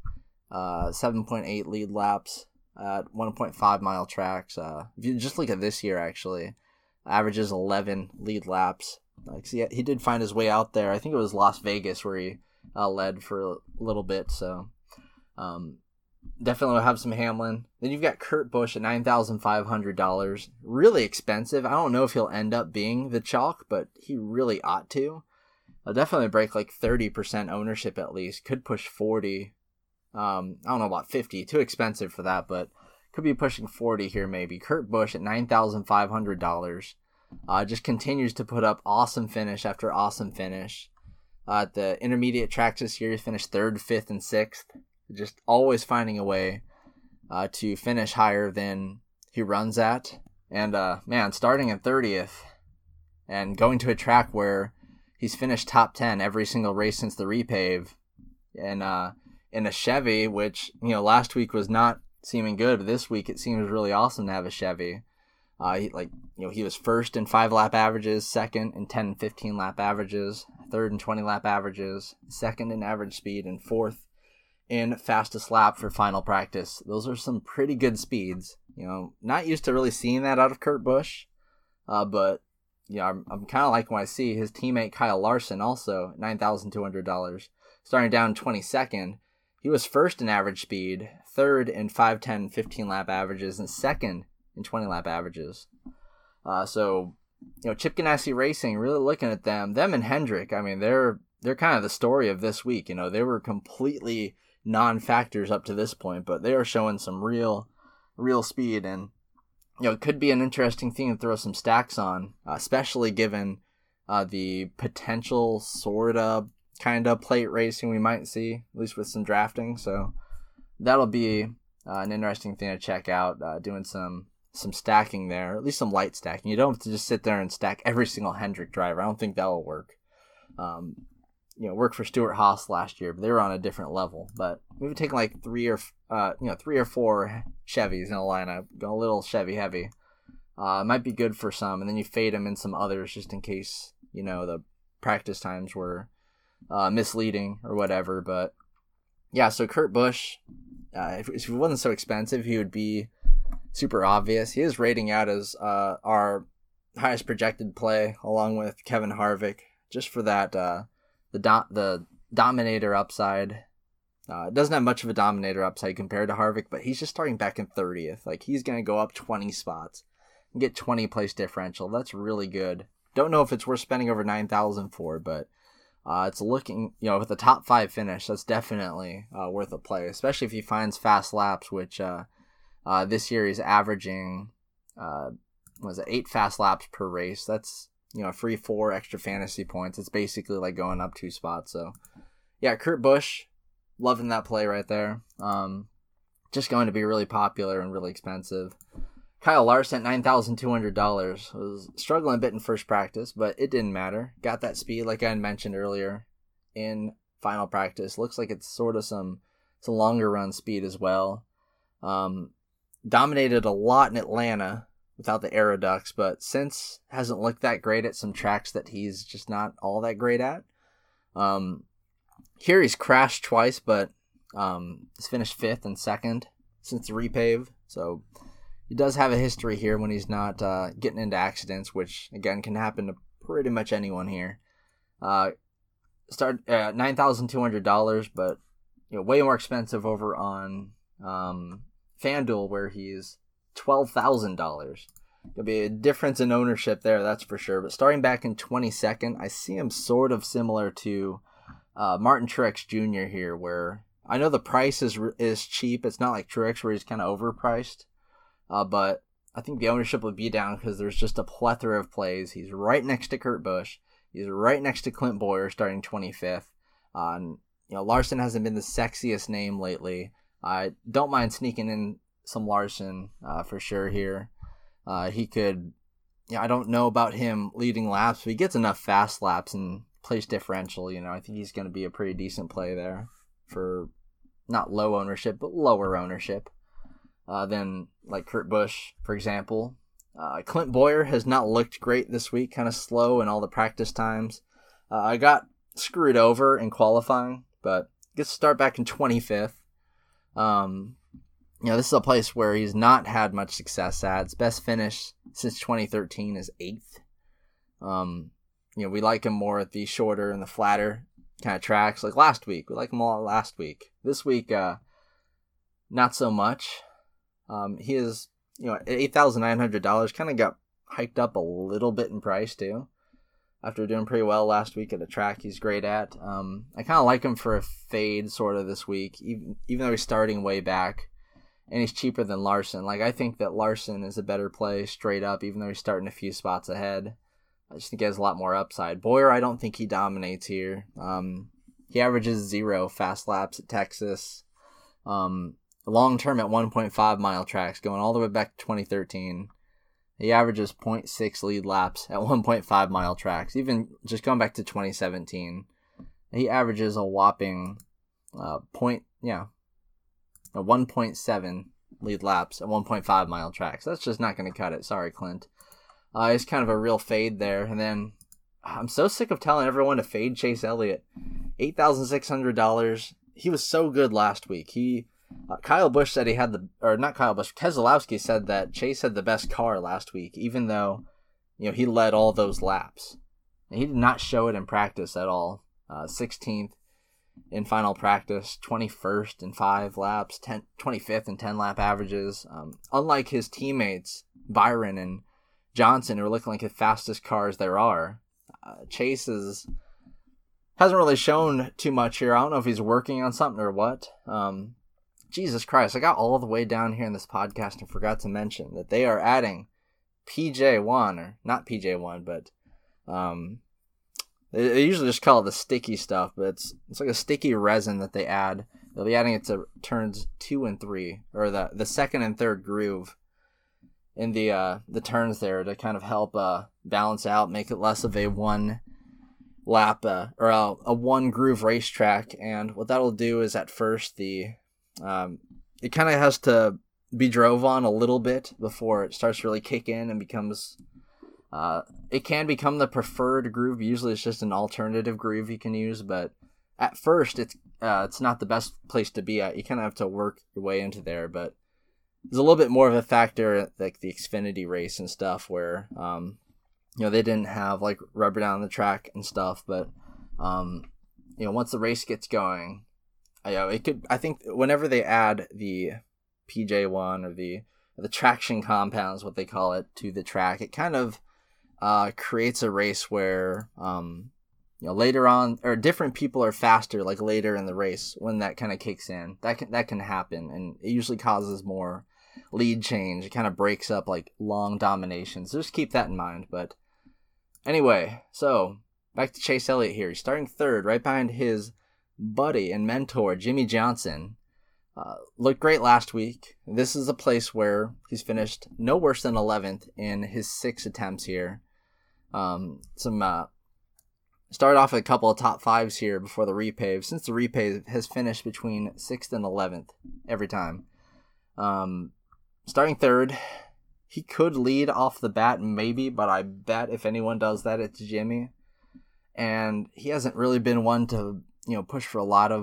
7.8 lead laps at 1.5 mile tracks. If you just look at this year, actually, averages 11 lead laps. He did find his way out there. I think it was Las Vegas where he led for a little bit. So definitely will have some Hamlin. Then you've got Kurt Busch at $9,500. Really expensive. I don't know if he'll end up being the chalk, but he really ought to. I'll definitely break like 30% ownership at least. Could push 40. I don't know about 50. Too expensive for that, but could be pushing 40 here maybe. Kurt Busch at $9,500. Just continues to put up awesome finish after awesome finish. At the intermediate tracks this year, he finished 3rd, 5th, and 6th. Just always finding a way to finish higher than he runs at. And, starting in 30th and going to a track where he's finished top 10 every single race since the repave. And in a Chevy, which, last week was not seeming good, but this week it seems really awesome to have a Chevy. He was first in 5 lap averages, second in 10 and 15 lap averages, third in 20 lap averages, second in average speed, and fourth in fastest lap for final practice. Those are some pretty good speeds. Not used to really seeing that out of Kurt Busch, but I'm kind of like when I see his teammate Kyle Larson also $9,200, starting down 22nd. He was first in average speed, third in 5, 10, 15 lap averages, and second in 20 lap averages. Chip Ganassi Racing, really looking at them and Hendrick. I mean, they're kind of the story of this week. They were completely non-factors up to this point, but they are showing some real speed, and it could be an interesting thing to throw some stacks on, especially given the potential sort of kind of plate racing we might see, at least with some drafting. So that'll be an interesting thing to check out, doing some stacking there, at least some light stacking. You don't have to just sit there and stack every single Hendrick driver. I don't think that'll work. Worked for Stuart Haas last year, but they were on a different level. But we've taken like 3 or 4 Chevys in a lineup, go a little Chevy heavy. Might be good for some, and then you fade them in some others just in case the practice times were misleading or whatever. But yeah, so Kurt Busch, if he wasn't so expensive, he would be super obvious. He is rating out as our highest projected play, along with Kevin Harvick, just for that the Dominator upside. Doesn't have much of a Dominator upside compared to Harvick, but he's just starting back in 30th. Like, he's going to go up 20 spots and get 20 place differential. That's really good. Don't know if it's worth spending over $9,000 for, but it's looking, with a top 5 finish, that's definitely worth a play, especially if he finds fast laps, which this year he's averaging 8 fast laps per race. That's free 4 extra fantasy points. It's basically like going up 2 spots. So yeah, Kurt Busch, loving that play right there. Just going to be really popular and really expensive. Kyle Larson at $9,200 was struggling a bit in first practice, but it didn't matter. Got that speed, like I mentioned earlier, in final practice. Looks like it's sort of some longer run speed as well. Dominated a lot in Atlanta without the Aeroducts, but since hasn't looked that great at some tracks that he's just not all that great at. Here he's crashed twice, but He's finished 5th and 2nd since the repave, so he does have a history here when he's not getting into accidents, which again can happen to pretty much anyone here. Start at $9,200, but way more expensive over on FanDuel, where he's $12,000. There'll be a difference in ownership there, that's for sure. But starting back in 22nd, I see him sort of similar to Martin Truex Jr. here, where I know the price is cheap. It's not like Truex where he's kind of overpriced, but I think the ownership would be down because there's just a plethora of plays. He's right next to Kurt Busch. He's right next to Clint Bowyer starting 25th. Larson hasn't been the sexiest name lately. I don't mind sneaking in some Larson for sure here. He could, I don't know about him leading laps, but he gets enough fast laps and place differential. I think he's going to be a pretty decent play there for not low ownership, but lower ownership than like Kurt Busch, for example. Clint Bowyer has not looked great this week, kind of slow in all the practice times. I got screwed over in qualifying, but gets to start back in 25th. This is a place where he's not had much success at. His best finish since 2013 is 8th. We like him more at the shorter and the flatter kind of tracks. Like last week, we like him all last week. This week, not so much. He is, at $8,900, kind of got hiked up a little bit in price too. After doing pretty well last week at a track he's great at. I kind of like him for a fade sort of this week, even though he's starting way back. And he's cheaper than Larson. I think that Larson is a better play straight up, even though he's starting a few spots ahead. I just think he has a lot more upside. Bowyer, I don't think he dominates here. He averages 0 fast laps at Texas. Long term at 1.5 mile tracks, going all the way back to 2013. He averages 0.6 lead laps at 1.5 mile tracks. Even just going back to 2017, he averages a whopping 1.7 lead laps at 1.5 mile tracks. That's just not going to cut it. Sorry, Clint. It's kind of a real fade there. And then I'm so sick of telling everyone to fade Chase Elliott. $8,600. He was so good last week. Kyle Busch said Keselowski said that Chase had the best car last week, even though, he led all those laps. And he did not show it in practice at all. 16th in final practice, 21st in 5 laps, 25th in 10 lap averages. Unlike his teammates, Byron and Johnson, who are looking like the fastest cars there are, Chase hasn't really shown too much here. I don't know if he's working on something or what. Jesus Christ, I got all the way down here in this podcast and forgot to mention that they are adding PJ1, or not PJ1, but they usually just call it the sticky stuff, but it's like a sticky resin that they add. They'll be adding it to turns 2 and 3, or the second and third groove in the turns there, to kind of help balance out, make it less of a one lap or a one groove racetrack. And what that'll do is at first it kind of has to be drove on a little bit before it starts to really kick in and becomes it can become the preferred groove. Usually it's just an alternative groove you can use, but at first it's not the best place to be at. You kind of have to work your way into there, but there's a little bit more of a factor like the Xfinity race and stuff where they didn't have like rubber down the track and stuff, but once the race gets going, I think whenever they add the PJ1 or the traction compounds, what they call it, to the track, it kind of creates a race where later on, or different people are faster like later in the race when that kind of kicks in. That can happen, and it usually causes more lead change. It kind of breaks up like long dominations. So just keep that in mind. But anyway, so back to Chase Elliott here. He's starting third, right behind his buddy and mentor Jimmie Johnson. Looked great last week. This is a place where he's finished no worse than 11th in his 6 attempts here. Started off with a couple of top 5s here before the repave. Since the repave, has finished between 6th and 11th every time. Starting third, he could lead off the bat maybe, but I bet if anyone does that, it's Jimmy. And he hasn't really been one to push for a lot of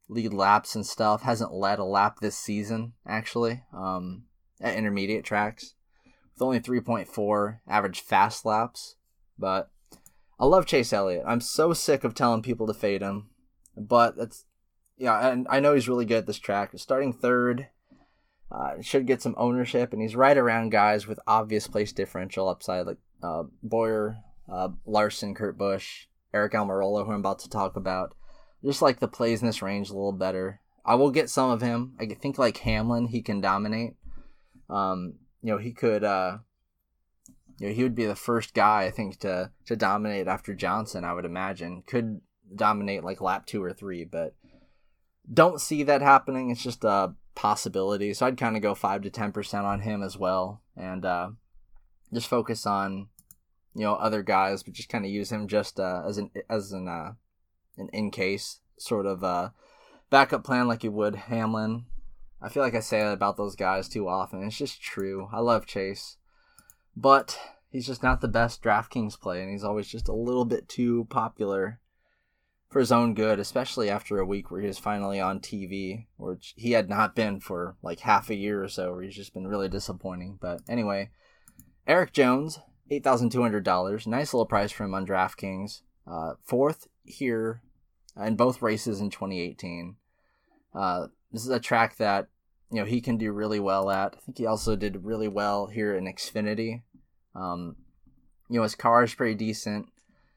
lead laps and stuff. Hasn't led a lap this season, actually, at intermediate tracks. With only 3.4 average fast laps. But I love Chase Elliott. I'm so sick of telling people to fade him. But that's, yeah, and I know he's really good at this track. Starting third, should get some ownership, and he's right around guys with obvious place differential upside, like Bowyer, Larson, Kurt Busch, Eric Almirola, who I'm about to talk about. Just like the plays in this range a little better. I will get some of him. I think like Hamlin, he can dominate. He could, he would be the first guy, I think, to dominate after Johnson, I would imagine. Could dominate like lap 2 or 3, but don't see that happening. It's just a possibility. So I'd kind of go 5 to 10% on him as well. And just focus on, other guys, but just kind of use him just as an in case sort of backup plan like you would Hamlin. I feel like I say that about those guys too often. It's just true. I love Chase, but he's just not the best DraftKings play, and he's always just a little bit too popular for his own good, especially after a week where he was finally on TV, which he had not been for like half a year or so, where he's just been really disappointing. But anyway, Eric Jones, $8,200. Nice little price for him on DraftKings. Fourth here in both races in 2018. This is a track that, he can do really well at. I think he also did really well here in Xfinity. His car is pretty decent.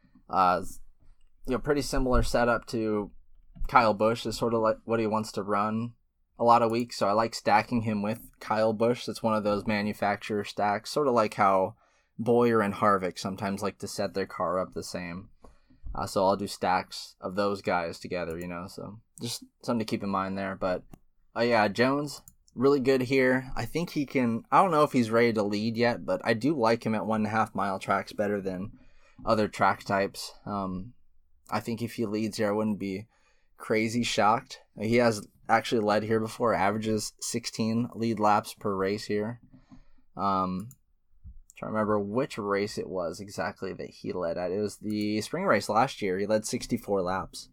Pretty similar setup to Kyle Busch is sort of like what he wants to run a lot of weeks. So I like stacking him with Kyle Busch. It's one of those manufacturer stacks, sort of like how Bowyer and Harvick sometimes like to set their car up the same. So I'll do stacks of those guys together, so just something to keep in mind there. But Jones, really good here. I think he can, I don't know if he's ready to lead yet, but I do like him at 1.5 mile tracks better than other track types. I think if he leads here, I wouldn't be crazy shocked. He has actually led here before, averages 16 lead laps per race here. Trying to remember which race it was exactly that he led at. It was the spring race last year. He led 64 laps.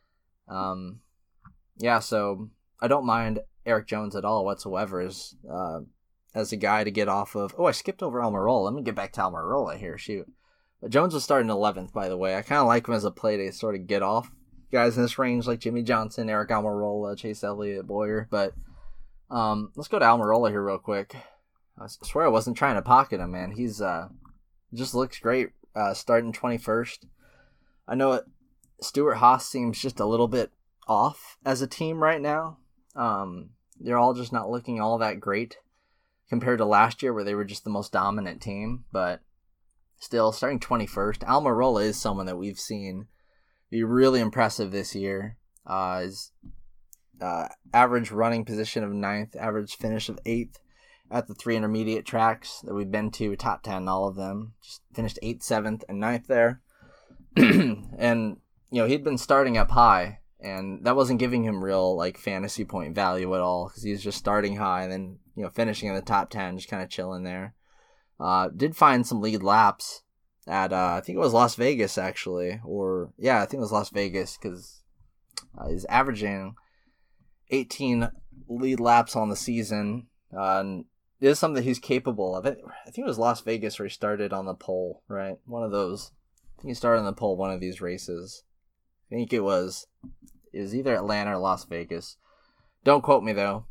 So I don't mind Eric Jones at all whatsoever as a guy to get off of. Oh, I skipped over Almirola. Let me get back to Almirola here. Shoot. But Jones was starting 11th, by the way. I kind of like him as a play to sort of get off guys in this range like Jimmy Johnson, Eric Almirola, Chase Elliott, Bowyer. But let's go to Almirola here real quick. I swear I wasn't trying to pocket him, man. He's just looks great starting 21st. I know Stewart-Haas seems just a little bit off as a team right now. They're all just not looking all that great compared to last year where they were just the most dominant team. But still, starting 21st, Almirola is someone that we've seen be really impressive this year. His average running position of 9th, average finish of 8th. At the 3 intermediate tracks that we've been to, top 10, all of them. Just finished 8th, 7th, and 9th there. And, he'd been starting up high, and that wasn't giving him real, fantasy point value at all, because he was just starting high and then, finishing in the top 10, just kind of chilling there. Did find some lead laps at, I think it was Las Vegas, actually. I think it was Las Vegas, because he's averaging 18 lead laps on the season, and it is something he's capable of. I think it was Las Vegas where he started on the pole, right? One of those. I think he started on the pole one of these races. I think it was either Atlanta or Las Vegas. Don't quote me, though.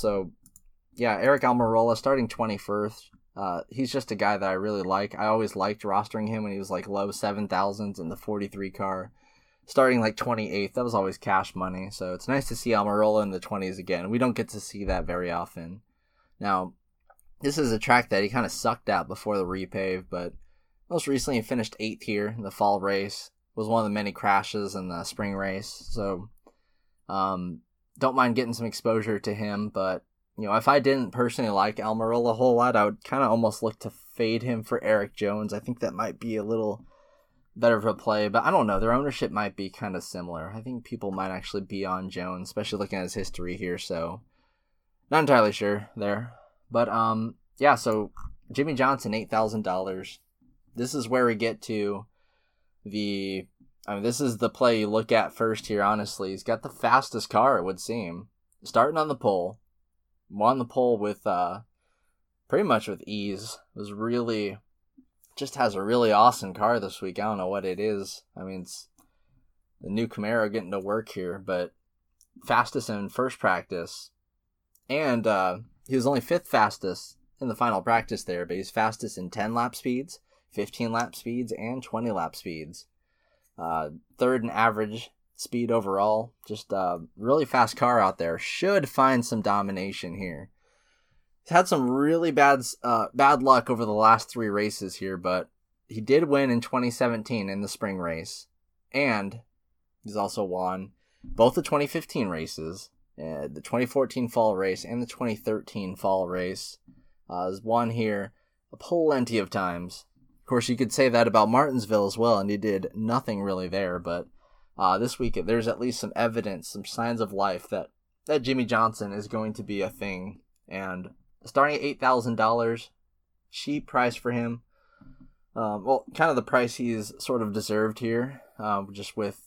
Eric Almirola starting 21st. He's just a guy that I really like. I always liked rostering him when he was low 7,000s in the 43 car. Starting 28th, that was always cash money. So it's nice to see Almirola in the 20s again. We don't get to see that very often. Now, this is a track that he kind of sucked at before the repave, but most recently he finished 8th here in the fall race. Was one of the many crashes in the spring race. So, don't mind getting some exposure to him, but, if I didn't personally like Almirola a whole lot, I would kind of almost look to fade him for Eric Jones. I think that might be a little better of a play, but I don't know. Their ownership might be kind of similar. I think people might actually be on Jones, especially looking at his history here, so not entirely sure there. But, so Jimmy Johnson, $8,000. This is where we get to the I mean, this is the play you look at first here, honestly. He's got the fastest car, it would seem. Starting on the pole. Won the pole with, pretty much with ease. Was really, just has a really awesome car this week. I don't know what it is. I mean, it's the new Camaro getting to work here, but fastest in first practice. And he was only 5th fastest in the final practice there, but he's fastest in 10 lap speeds, 15 lap speeds, and 20 lap speeds. 3rd in average speed overall. Just a really fast car out there. Should find some domination here. He's had some really bad luck over the last 3 races here, but he did win in 2017 in the spring race. And he's also won both the 2015 races, the 2014 fall race, and the 2013 fall race. Has won here plenty of times. Of course, you could say that about Martinsville as well, and he did nothing really there, but this week there's at least some evidence, some signs of life that Jimmie Johnson is going to be a thing. And starting at $8,000, cheap price for him. Well, kind of the price he's sort of deserved here, just with,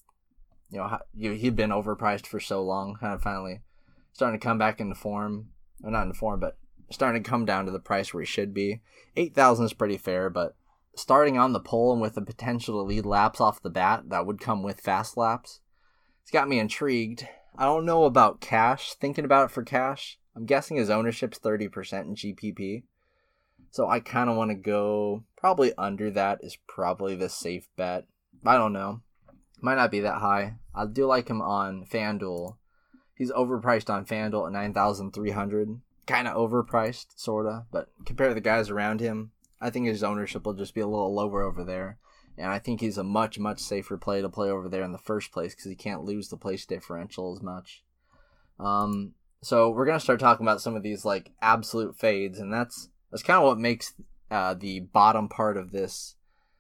he'd been overpriced for so long, kind of finally starting to come back into form. Or not into form, but starting to come down to the price where he should be. $8,000 is pretty fair, but starting on the pole and with the potential to lead laps off the bat, that would come with fast laps. It's got me intrigued. I don't know about cash, thinking about it for cash. I'm guessing his ownership's 30% in GPP. So I kind of want to go probably under that is probably the safe bet. I don't know. Might not be that high. I do like him on FanDuel. He's overpriced on FanDuel at $9,300. Kind of overpriced, sort of. But compared to the guys around him, I think his ownership will just be a little lower over there. And I think he's a much, much safer play to play over there in the first place because he can't lose the place differential as much. So we're going to start talking about some of these like absolute fades. And that's kind of what makes the bottom part of this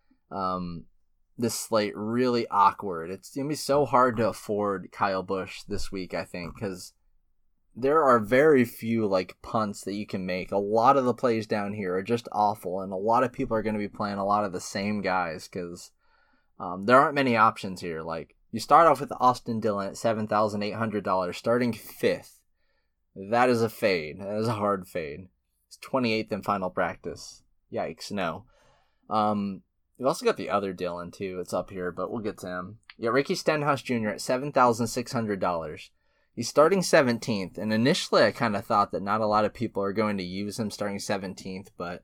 this slate really awkward. It's going to be so hard to afford Kyle Busch this week, I think, because there are very few like punts that you can make. A lot of the plays down here are just awful, and a lot of people are going to be playing a lot of the same guys because there aren't many options here. Like, you start off with Austin Dillon at $7,800, starting 5th. That is a fade. That is a hard fade. It's 28th in final practice. Yikes, no. You've also got the other Dillon, too. It's up here, but we'll get to him. Yeah, Ricky Stenhouse Jr. at $7,600. He's starting 17th, and initially I kind of thought that not a lot of people are going to use him starting 17th, but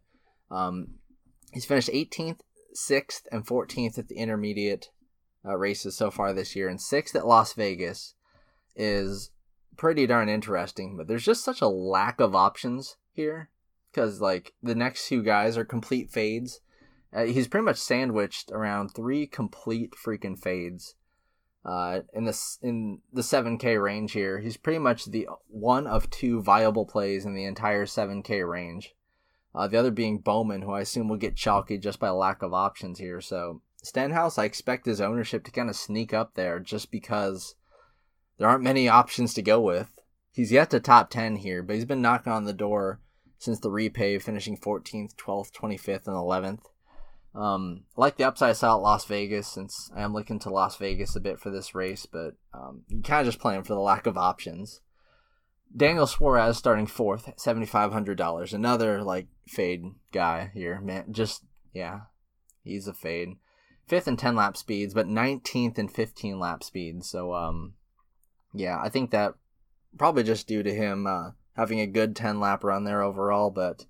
he's finished 18th, 6th, and 14th at the intermediate races so far this year, and 6th at Las Vegas is pretty darn interesting, but there's just such a lack of options here, because like the next 2 guys are complete fades. He's pretty much sandwiched around 3 complete freaking fades. In the 7K range here. He's pretty much the one of 2 viable plays in the entire 7K range. The other being Bowman, who I assume will get chalky just by lack of options here. So Stenhouse, I expect his ownership to kind of sneak up there just because there aren't many options to go with. He's yet to top 10 here, but he's been knocking on the door since the repay, finishing 14th, 12th, 25th, and 11th. I like the upside I saw at Las Vegas, since I am looking to Las Vegas a bit for this race, but you kind of just playing for the lack of options. Daniel Suarez starting 4th at $7,500. Another like fade guy here, man. Just, yeah, he's a fade. 5th in 10 lap speeds, but 19th in 15 lap speeds. So, yeah, I think that probably just due to him having a good 10 lap run there overall, but,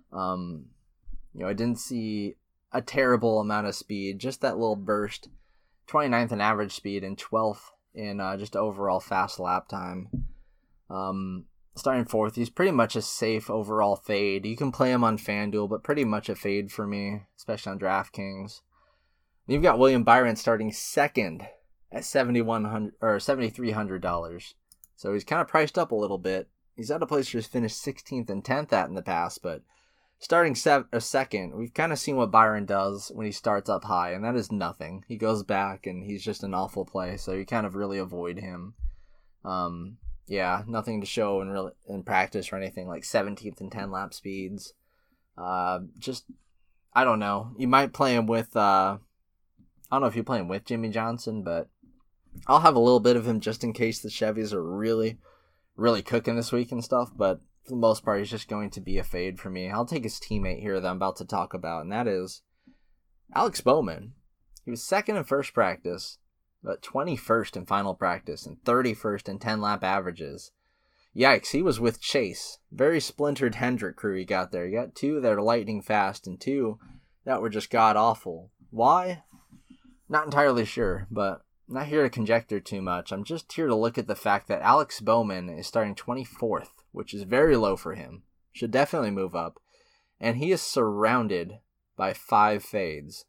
I didn't see a terrible amount of speed, just that little burst. 29th in average speed and 12th in just overall fast lap time. Starting 4th, he's pretty much a safe overall fade. You can play him on FanDuel, but pretty much a fade for me, especially on DraftKings. You've got William Byron starting 2nd at $7,100 or $7,300. So he's kind of priced up a little bit. He's at a place where he's finished 16th and 10th at in the past, but starting 2nd, we've kind of seen what Byron does when he starts up high, and that is nothing. He goes back, and he's just an awful play, so you kind of really avoid him. Yeah, nothing to show in practice or anything, like 17th and 10 lap speeds. Just, I don't know. You might play him with I don't know if you're playing with Jimmy Johnson, but I'll have a little bit of him just in case the Chevys are really, really cooking this week and stuff. But for the most part, he's just going to be a fade for me. I'll take his teammate here that I'm about to talk about, and that is Alex Bowman. He was second in first practice, but 21st in final practice, and 31st in 10-lap averages. Yikes, he was with Chase. Very splintered Hendrick crew he got there. You got two that are lightning fast, and two that were just god-awful. Why? Not entirely sure, but I'm not here to conjecture too much. I'm just here to look at the fact that Alex Bowman is starting 24th, which is very low for him. Should definitely move up. And he is surrounded by 5 fades.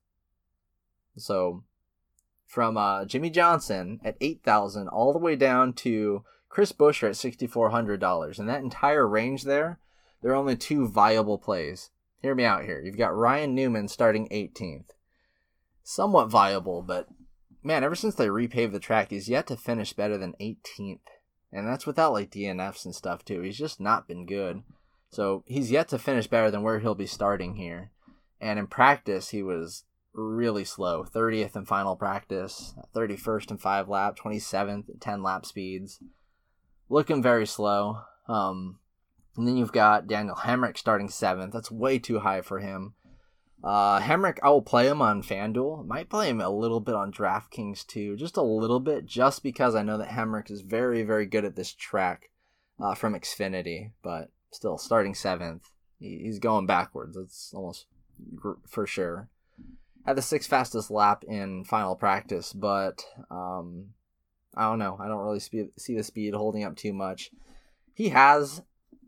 So, from Jimmy Johnson at $8,000 all the way down to Chris Buescher at $6,400. And that entire range there are only 2 viable plays. Hear me out here. You've got Ryan Newman starting 18th. Somewhat viable, but man, ever since they repaved the track, he's yet to finish better than 18th. And that's without like DNFs and stuff too. He's just not been good. So he's yet to finish better than where he'll be starting here. And in practice, he was really slow. 30th in final practice, 31st in 5 lap, 27th at 10 lap speeds. Looking very slow. And then you've got Daniel Hemrick starting 7th. That's way too high for him. Hemrick, I will play him on FanDuel. Might play him a little bit on DraftKings too. Just a little bit, just because I know that Hemrick is very, very good at this track from Xfinity. But still, starting 7th. He's going backwards. That's almost for sure. Had the 6th fastest lap in final practice, but I don't know. I don't really see the speed holding up too much. He has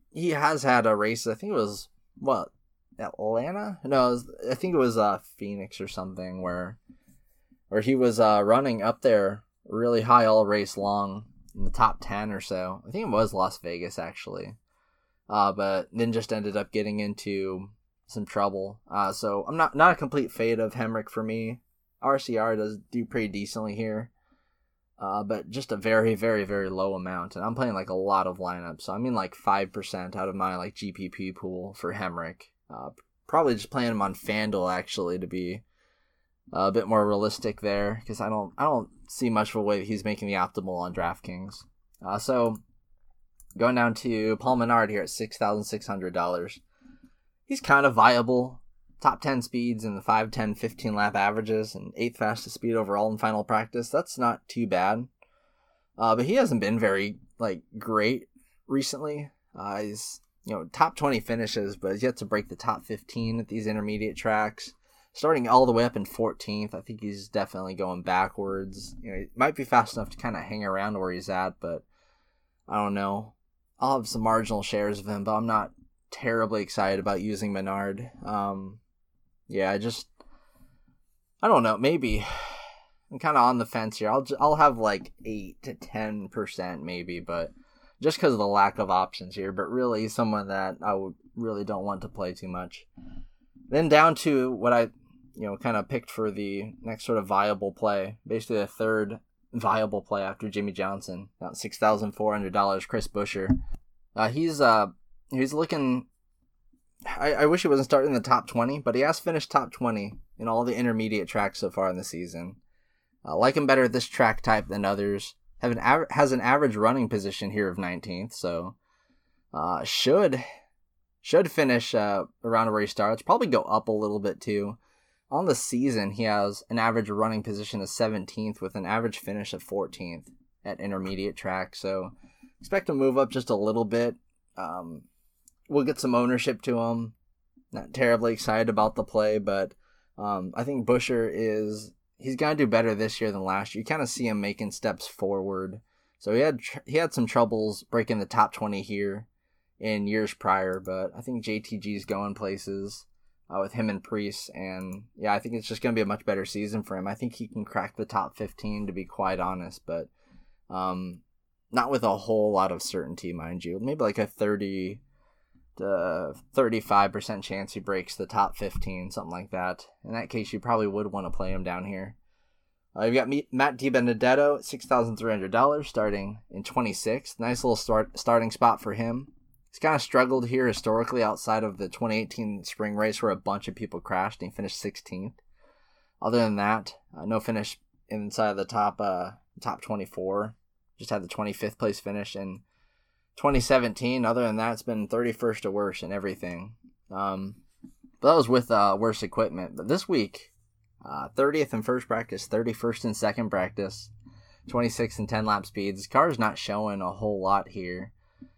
had a race, I think it was, Atlanta? No, I think it was Phoenix or something where he was running up there really high all race long in the top 10 or so. I think it was Las Vegas actually, but then just ended up getting into some trouble. So I'm not a complete fade of Hemrick for me. RCR does do pretty decently here, but just a very, very, very low amount. And I'm playing like a lot of lineups, so I'm in like 5% out of my like GPP pool for Hemrick. Probably just playing him on FanDuel actually to be a bit more realistic there, because I don't see much of a way that he's making the optimal on DraftKings. So going down to Paul Menard here at $6,600. He's kind of viable. Top 10 speeds in the 5, 10, 15 lap averages, and 8th fastest speed overall in final practice. That's not too bad. But he hasn't been very great recently. He's top 20 finishes, but he's yet to break the top 15 at these intermediate tracks. Starting all the way up in 14th, I think he's definitely going backwards. He might be fast enough to kind of hang around where he's at, but I don't know. I'll have some marginal shares of him, but I'm not terribly excited about using Menard. I don't know. Maybe I'm kind of on the fence here. I'll have like 8 to 10% maybe, but just because of the lack of options here. But really, someone that I really don't want to play too much. Then down to what I kind of picked for the next sort of viable play, basically the third viable play after Jimmy Johnson, about $6,400. Chris Buescher. He's looking. I wish he wasn't starting in the top 20, but he has finished top 20 in all the intermediate tracks so far in the season. Like him better at this track type than others. Has an average running position here of 19th, so should finish around where he starts. Probably go up a little bit too. On the season, he has an average running position of 17th with an average finish of 14th at intermediate track. So expect to move up just a little bit. We'll get some ownership to him. Not terribly excited about the play, but I think Buescher he's going to do better this year than last year. You kind of see him making steps forward. So he had some troubles breaking the top 20 here in years prior, but I think JTG's going places with him and Priest, and I think it's just going to be a much better season for him. I think he can crack the top 15, to be quite honest, but not with a whole lot of certainty, mind you. Maybe like a 30 to 35% chance he breaks the top 15, something like that. In that case, you probably would want to play him down here. You've got Matt DiBenedetto at $6,300, starting in 26th. Nice little starting spot for him. He's kind of struggled here historically outside of the 2018 spring race where a bunch of people crashed and he finished 16th. Other than that, no finish inside of the top 24. Just had the 25th place finish in 2017. Other than that, it's been 31st or worse in everything. But that was with worse equipment. But this week, 30th in first practice, 31st in second practice, 26th in 10 lap speeds. His car's not showing a whole lot here.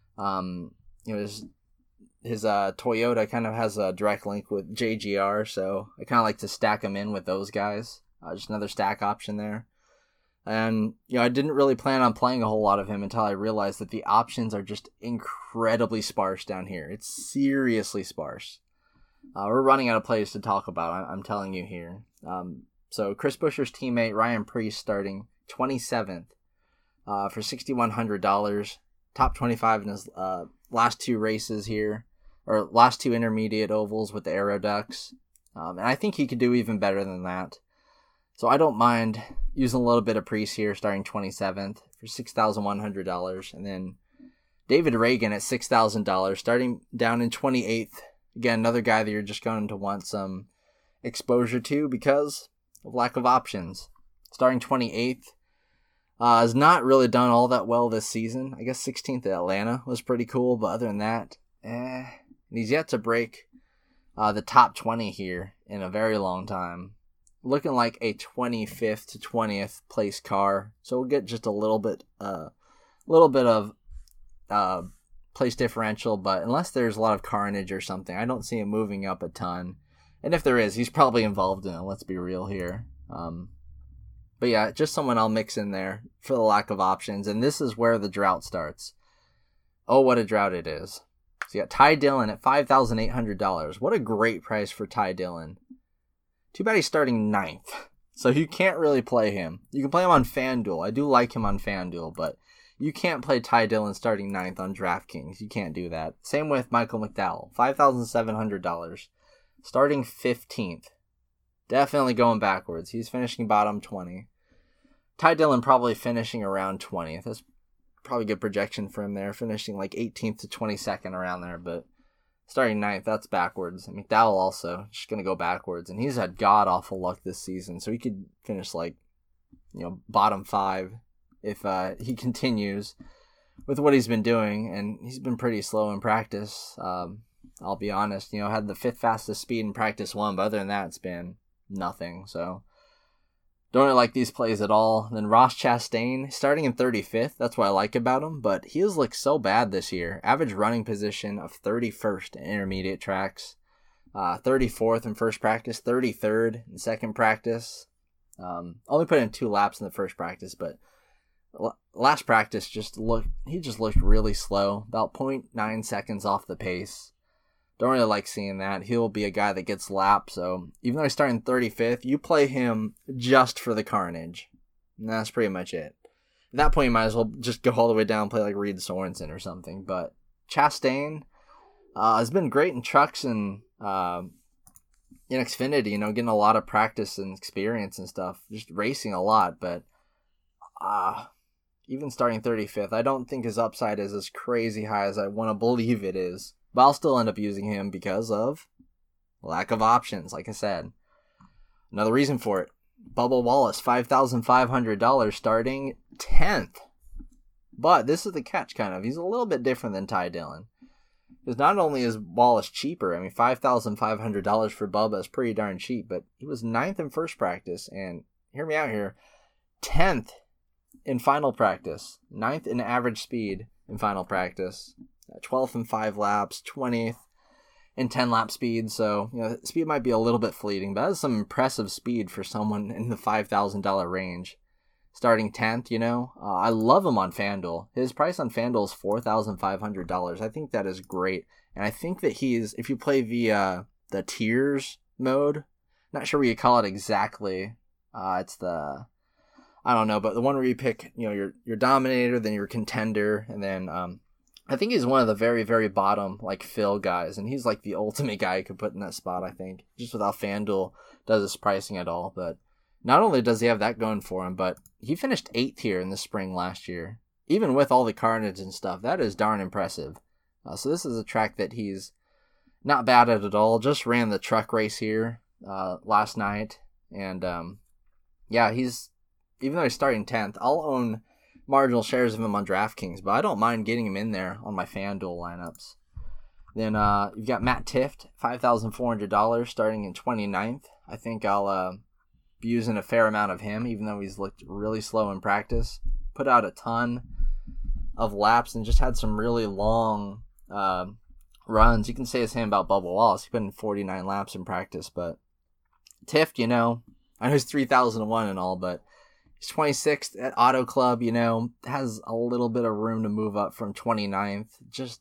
His Toyota kind of has a direct link with JGR, so I kind of like to stack him in with those guys. Just another stack option there. And, I didn't really plan on playing a whole lot of him until I realized that the options are just incredibly sparse down here. It's seriously sparse. We're running out of plays to talk about, I'm telling you here. So Chris Buescher's teammate, Ryan Preece, starting 27th for $6,100. Top 25 in his last two races here, or last two intermediate ovals with the Aero Ducks. And I think he could do even better than that. So I don't mind using a little bit of Preece here, starting 27th for $6,100. And then David Reagan at $6,000, starting down in 28th. Again, another guy that you're just going to want some exposure to because of lack of options. Starting 28th. Has not really done all that well this season. I guess 16th at Atlanta was pretty cool, but other than that, And he's yet to break the top 20 here in a very long time. Looking like a 25th to 20th place car, so we'll get just a little bit of place differential, but unless there's a lot of carnage or something, I don't see him moving up a ton. And if there is, he's probably involved in it, let's be real here. But yeah, just someone I'll mix in there for the lack of options, and this is where the drought starts. Oh, what a drought it is. So you got Ty Dillon at $5,800. What a great price for Ty Dillon. Too bad he's starting 9th, so you can't really play him. You can play him on FanDuel. I do like him on FanDuel, but you can't play Ty Dillon starting 9th on DraftKings. You can't do that. Same with Michael McDowell, $5,700, starting 15th. Definitely going backwards. He's finishing bottom 20. Ty Dillon probably finishing around 20th. That's probably a good projection for him there, finishing like 18th to 22nd around there, but starting 9th, that's backwards. And McDowell also just going to go backwards, and he's had god-awful luck this season, so he could finish like, bottom 5 if he continues with what he's been doing, and he's been pretty slow in practice. I'll be honest, had the 5th fastest speed in practice 1, but other than that, it's been nothing, so don't really like these plays at all. And then Ross Chastain, starting in 35th. That's what I like about him, but he has looked so bad this year. Average running position of 31st in intermediate tracks, 34th in first practice, 33rd in second practice. Only put in 2 laps in the first practice, but last practice he just looked really slow, about 0.9 seconds off the pace. Don't really like seeing that. He'll be a guy that gets lapped, so even though he's starting 35th, you play him just for the carnage. And that's pretty much it. At that point, you might as well just go all the way down and play like Reed Sorensen or something. But Chastain has been great in trucks and in Xfinity, getting a lot of practice and experience and stuff, just racing a lot. But even starting 35th, I don't think his upside is as crazy high as I want to believe it is. But I'll still end up using him because of lack of options, like I said. Another reason for it, Bubba Wallace, $5,500, starting 10th. But this is the catch, kind of. He's a little bit different than Ty Dillon. Because not only is Wallace cheaper, $5,500 for Bubba is pretty darn cheap, but he was 9th in first practice, and hear me out here, 10th in final practice, 9th in average speed in final practice. 12th in 5 laps, 20th in 10 lap speed. So, speed might be a little bit fleeting, but that's some impressive speed for someone in the $5,000 range. Starting 10th, I love him on FanDuel. His price on FanDuel is $4,500. I think that is great. And I think that if you play the tiers mode, not sure what you call it exactly. It's the, I don't know, but the one where you pick, your dominator, then your contender, and then, I think he's one of the very, very bottom, fill guys, and he's the ultimate guy you could put in that spot, I think, just without FanDuel does his pricing at all. But not only does he have that going for him, but he finished 8th here in the spring last year. Even with all the carnage and stuff, that is darn impressive. So this is a track that he's not bad at all. Just ran the truck race here last night, And yeah, even though he's starting 10th, I'll own marginal shares of him on DraftKings, but I don't mind getting him in there on my FanDuel lineups. Then you've got Matt Tifft, $5,400 starting in 29th. I think I'll be using a fair amount of him, even though he's looked really slow in practice. Put out a ton of laps and just had some really long runs. You can say the same about Bubba Wallace. He put in 49 laps in practice, but Tifft, I know he's 3,001 and all, but he's 26th at Auto Club, has a little bit of room to move up from 29th. Just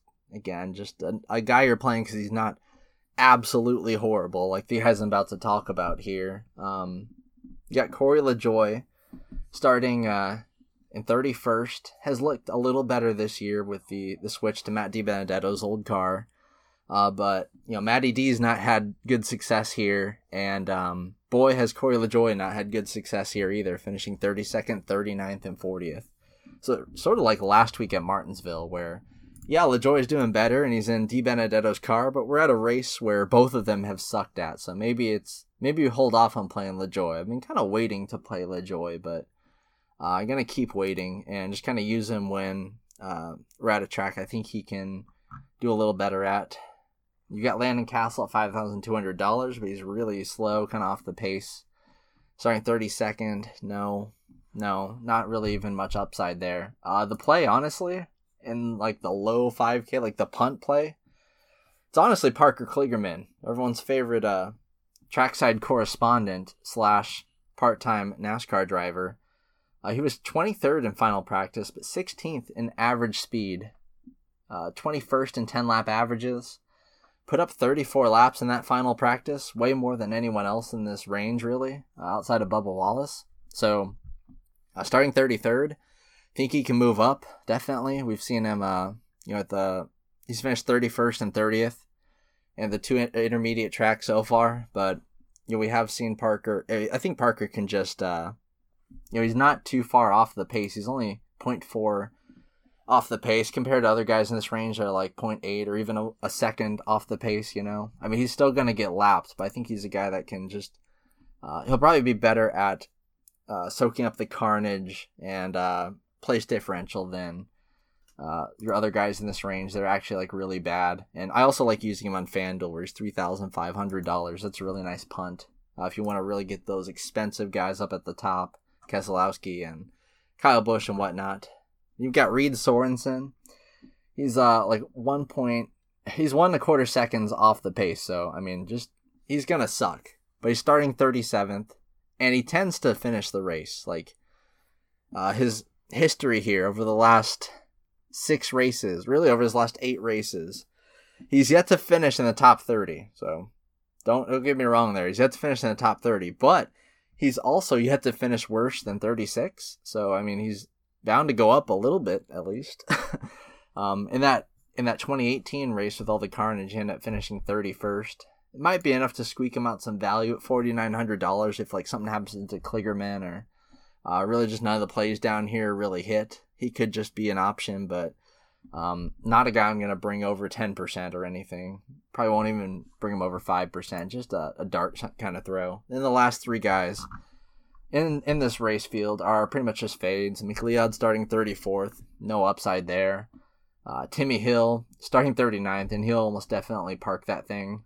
a guy you're playing because he's not absolutely horrible like the guys I'm about to talk about here. You got Corey LaJoie starting in 31st. Has looked a little better this year with the switch to Matt DiBenedetto's old car. But, Matty D's not had good success here. And boy, has Corey LaJoie not had good success here either, finishing 32nd, 39th, and 40th. So sort of like last week at Martinsville where, yeah, LaJoie is doing better and he's in DiBenedetto's car, but we're at a race where both of them have sucked at. So maybe we hold off on playing LaJoie. I've been kind of waiting to play LaJoie, but I'm going to keep waiting and just kind of use him when we're at a track I think he can do a little better at. You got Landon Castle at $5,200, but he's really slow, kind of off the pace. Starting 32nd, no, not really even much upside there. The play, honestly, in like the low 5K, like the punt play, it's honestly Parker Kligerman, everyone's favorite trackside correspondent / part-time NASCAR driver. He was 23rd in final practice, but 16th in average speed, 21st in 10-lap averages. Put up 34 laps in that final practice, way more than anyone else in this range, really, outside of Bubba Wallace. So, starting 33rd, think he can move up, definitely. We've seen him, he's finished 31st and 30th in the two intermediate tracks so far, but, we have seen Parker. I think Parker can just, he's not too far off the pace. He's only 0.4 off the pace compared to other guys in this range that are like 0.8 or even a second off the pace, I mean, he's still going to get lapped, but I think he's a guy that can just, he'll probably be better at soaking up the carnage and place differential than your other guys in this range that are actually like really bad. And I also like using him on FanDuel where he's $3,500. That's a really nice punt. If you want to really get those expensive guys up at the top, Keselowski and Kyle Busch and whatnot. You've got Reed Sorensen. He's like 1.25 seconds off the pace. So, I mean, he's going to suck. But he's starting 37th. And he tends to finish the race. Like, his history here over the last 6 races, really over his last 8 races, he's yet to finish in the top 30. So, don't get me wrong there. He's yet to finish in the top 30. But he's also yet to finish worse than 36. So, I mean, he's bound to go up a little bit, at least. In that 2018 race with all the carnage, he ended up finishing 31st. It might be enough to squeak him out some value at $4,900 if like something happens to Kligerman or really just none of the plays down here really hit. He could just be an option, but not a guy I'm going to bring over 10% or anything. Probably won't even bring him over 5%. Just a dart kind of throw. Then the last 3 guys in this race field are pretty much just fades. McLeod starting 34th, no upside there. Timmy Hill starting 39th, and he'll almost definitely park that thing.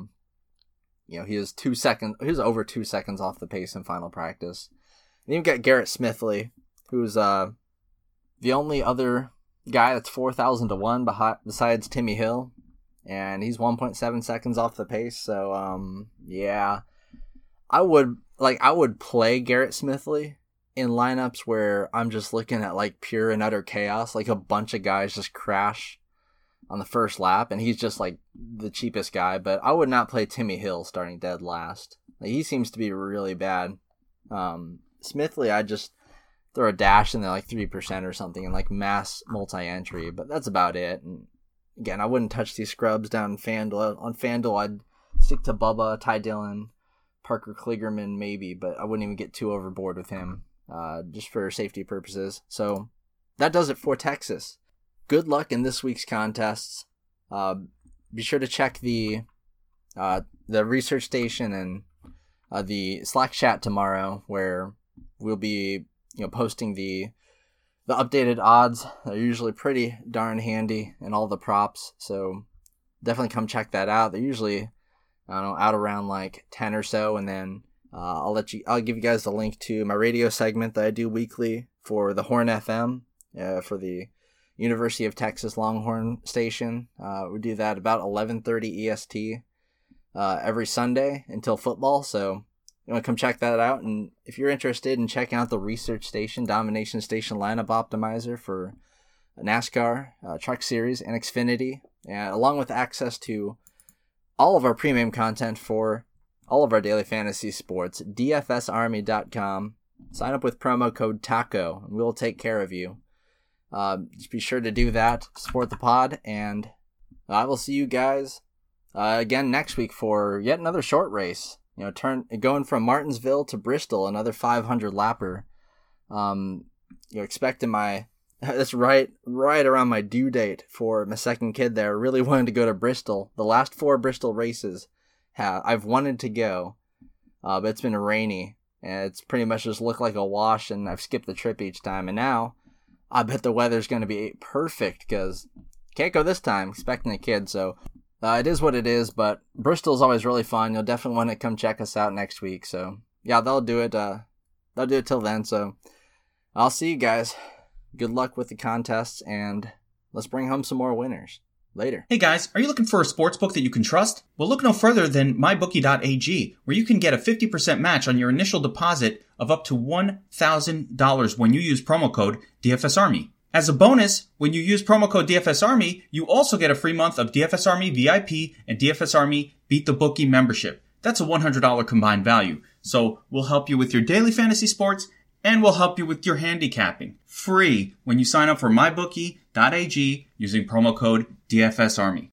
He was over 2 seconds off the pace in final practice. And you've got Garrett Smithley, who's the only other guy that's 4,000 to 1 besides Timmy Hill, and he's 1.7 seconds off the pace. So yeah, I would play Garrett Smithley in lineups where I'm just looking at like pure and utter chaos, like a bunch of guys just crash on the first lap and he's just like the cheapest guy. But I would not play Timmy Hill starting dead last. Like, he seems to be really bad. Smithley, I just throw a dash in there like 3% or something and like mass multi-entry, but that's about it. And again, I wouldn't touch these scrubs down in FanDuel. On FanDuel, I'd stick to Bubba, Ty Dillon, Parker Kligerman maybe, but I wouldn't even get too overboard with him, just for safety purposes. So that does it for Texas. Good luck in this week's contests. Be sure to check the research station and the Slack chat tomorrow, where we'll be posting the updated odds. They're usually pretty darn handy, and all the props. So definitely come check that out. They're usually out around like 10 or so, and then I'll give you guys the link to my radio segment that I do weekly for the Horn FM for the University of Texas Longhorn station. We do that about 11:30 EST every Sunday until football. So you want to come check that out. And if you're interested in checking out the Research Station, Domination Station lineup optimizer for NASCAR, Truck Series, and Xfinity, and along with access to all of our premium content for all of our daily fantasy sports, DFSArmy.com. Sign up with promo code TACO, and we'll take care of you. Just be sure to do that, support the pod, and I will see you guys again next week for yet another short race. Going from Martinsville to Bristol, another 500 lapper. Expecting that's right around my due date for my second kid there. Really wanted to go to Bristol. The last 4 Bristol races I've wanted to go, but it's been rainy, and it's pretty much just looked like a wash, and I've skipped the trip each time. And now I bet the weather's going to be perfect, because can't go this time, expecting a kid. So it is what it is, but Bristol's always really fun. You'll definitely want to come check us out next week. So yeah, they'll do it till then. So I'll see you guys. Good luck with the contests, and let's bring home some more winners. Later. Hey guys, are you looking for a sportsbook that you can trust? Well, look no further than MyBookie.ag, where you can get a 50% match on your initial deposit of up to $1,000 when you use promo code DFSArmy. As a bonus, when you use promo code DFSArmy, you also get a free month of DFS Army VIP and DFS Army Beat the Bookie membership. That's a $100 combined value. So we'll help you with your daily fantasy sports, and we'll help you with your handicapping. Free when you sign up for MyBookie.ag using promo code DFSArmy.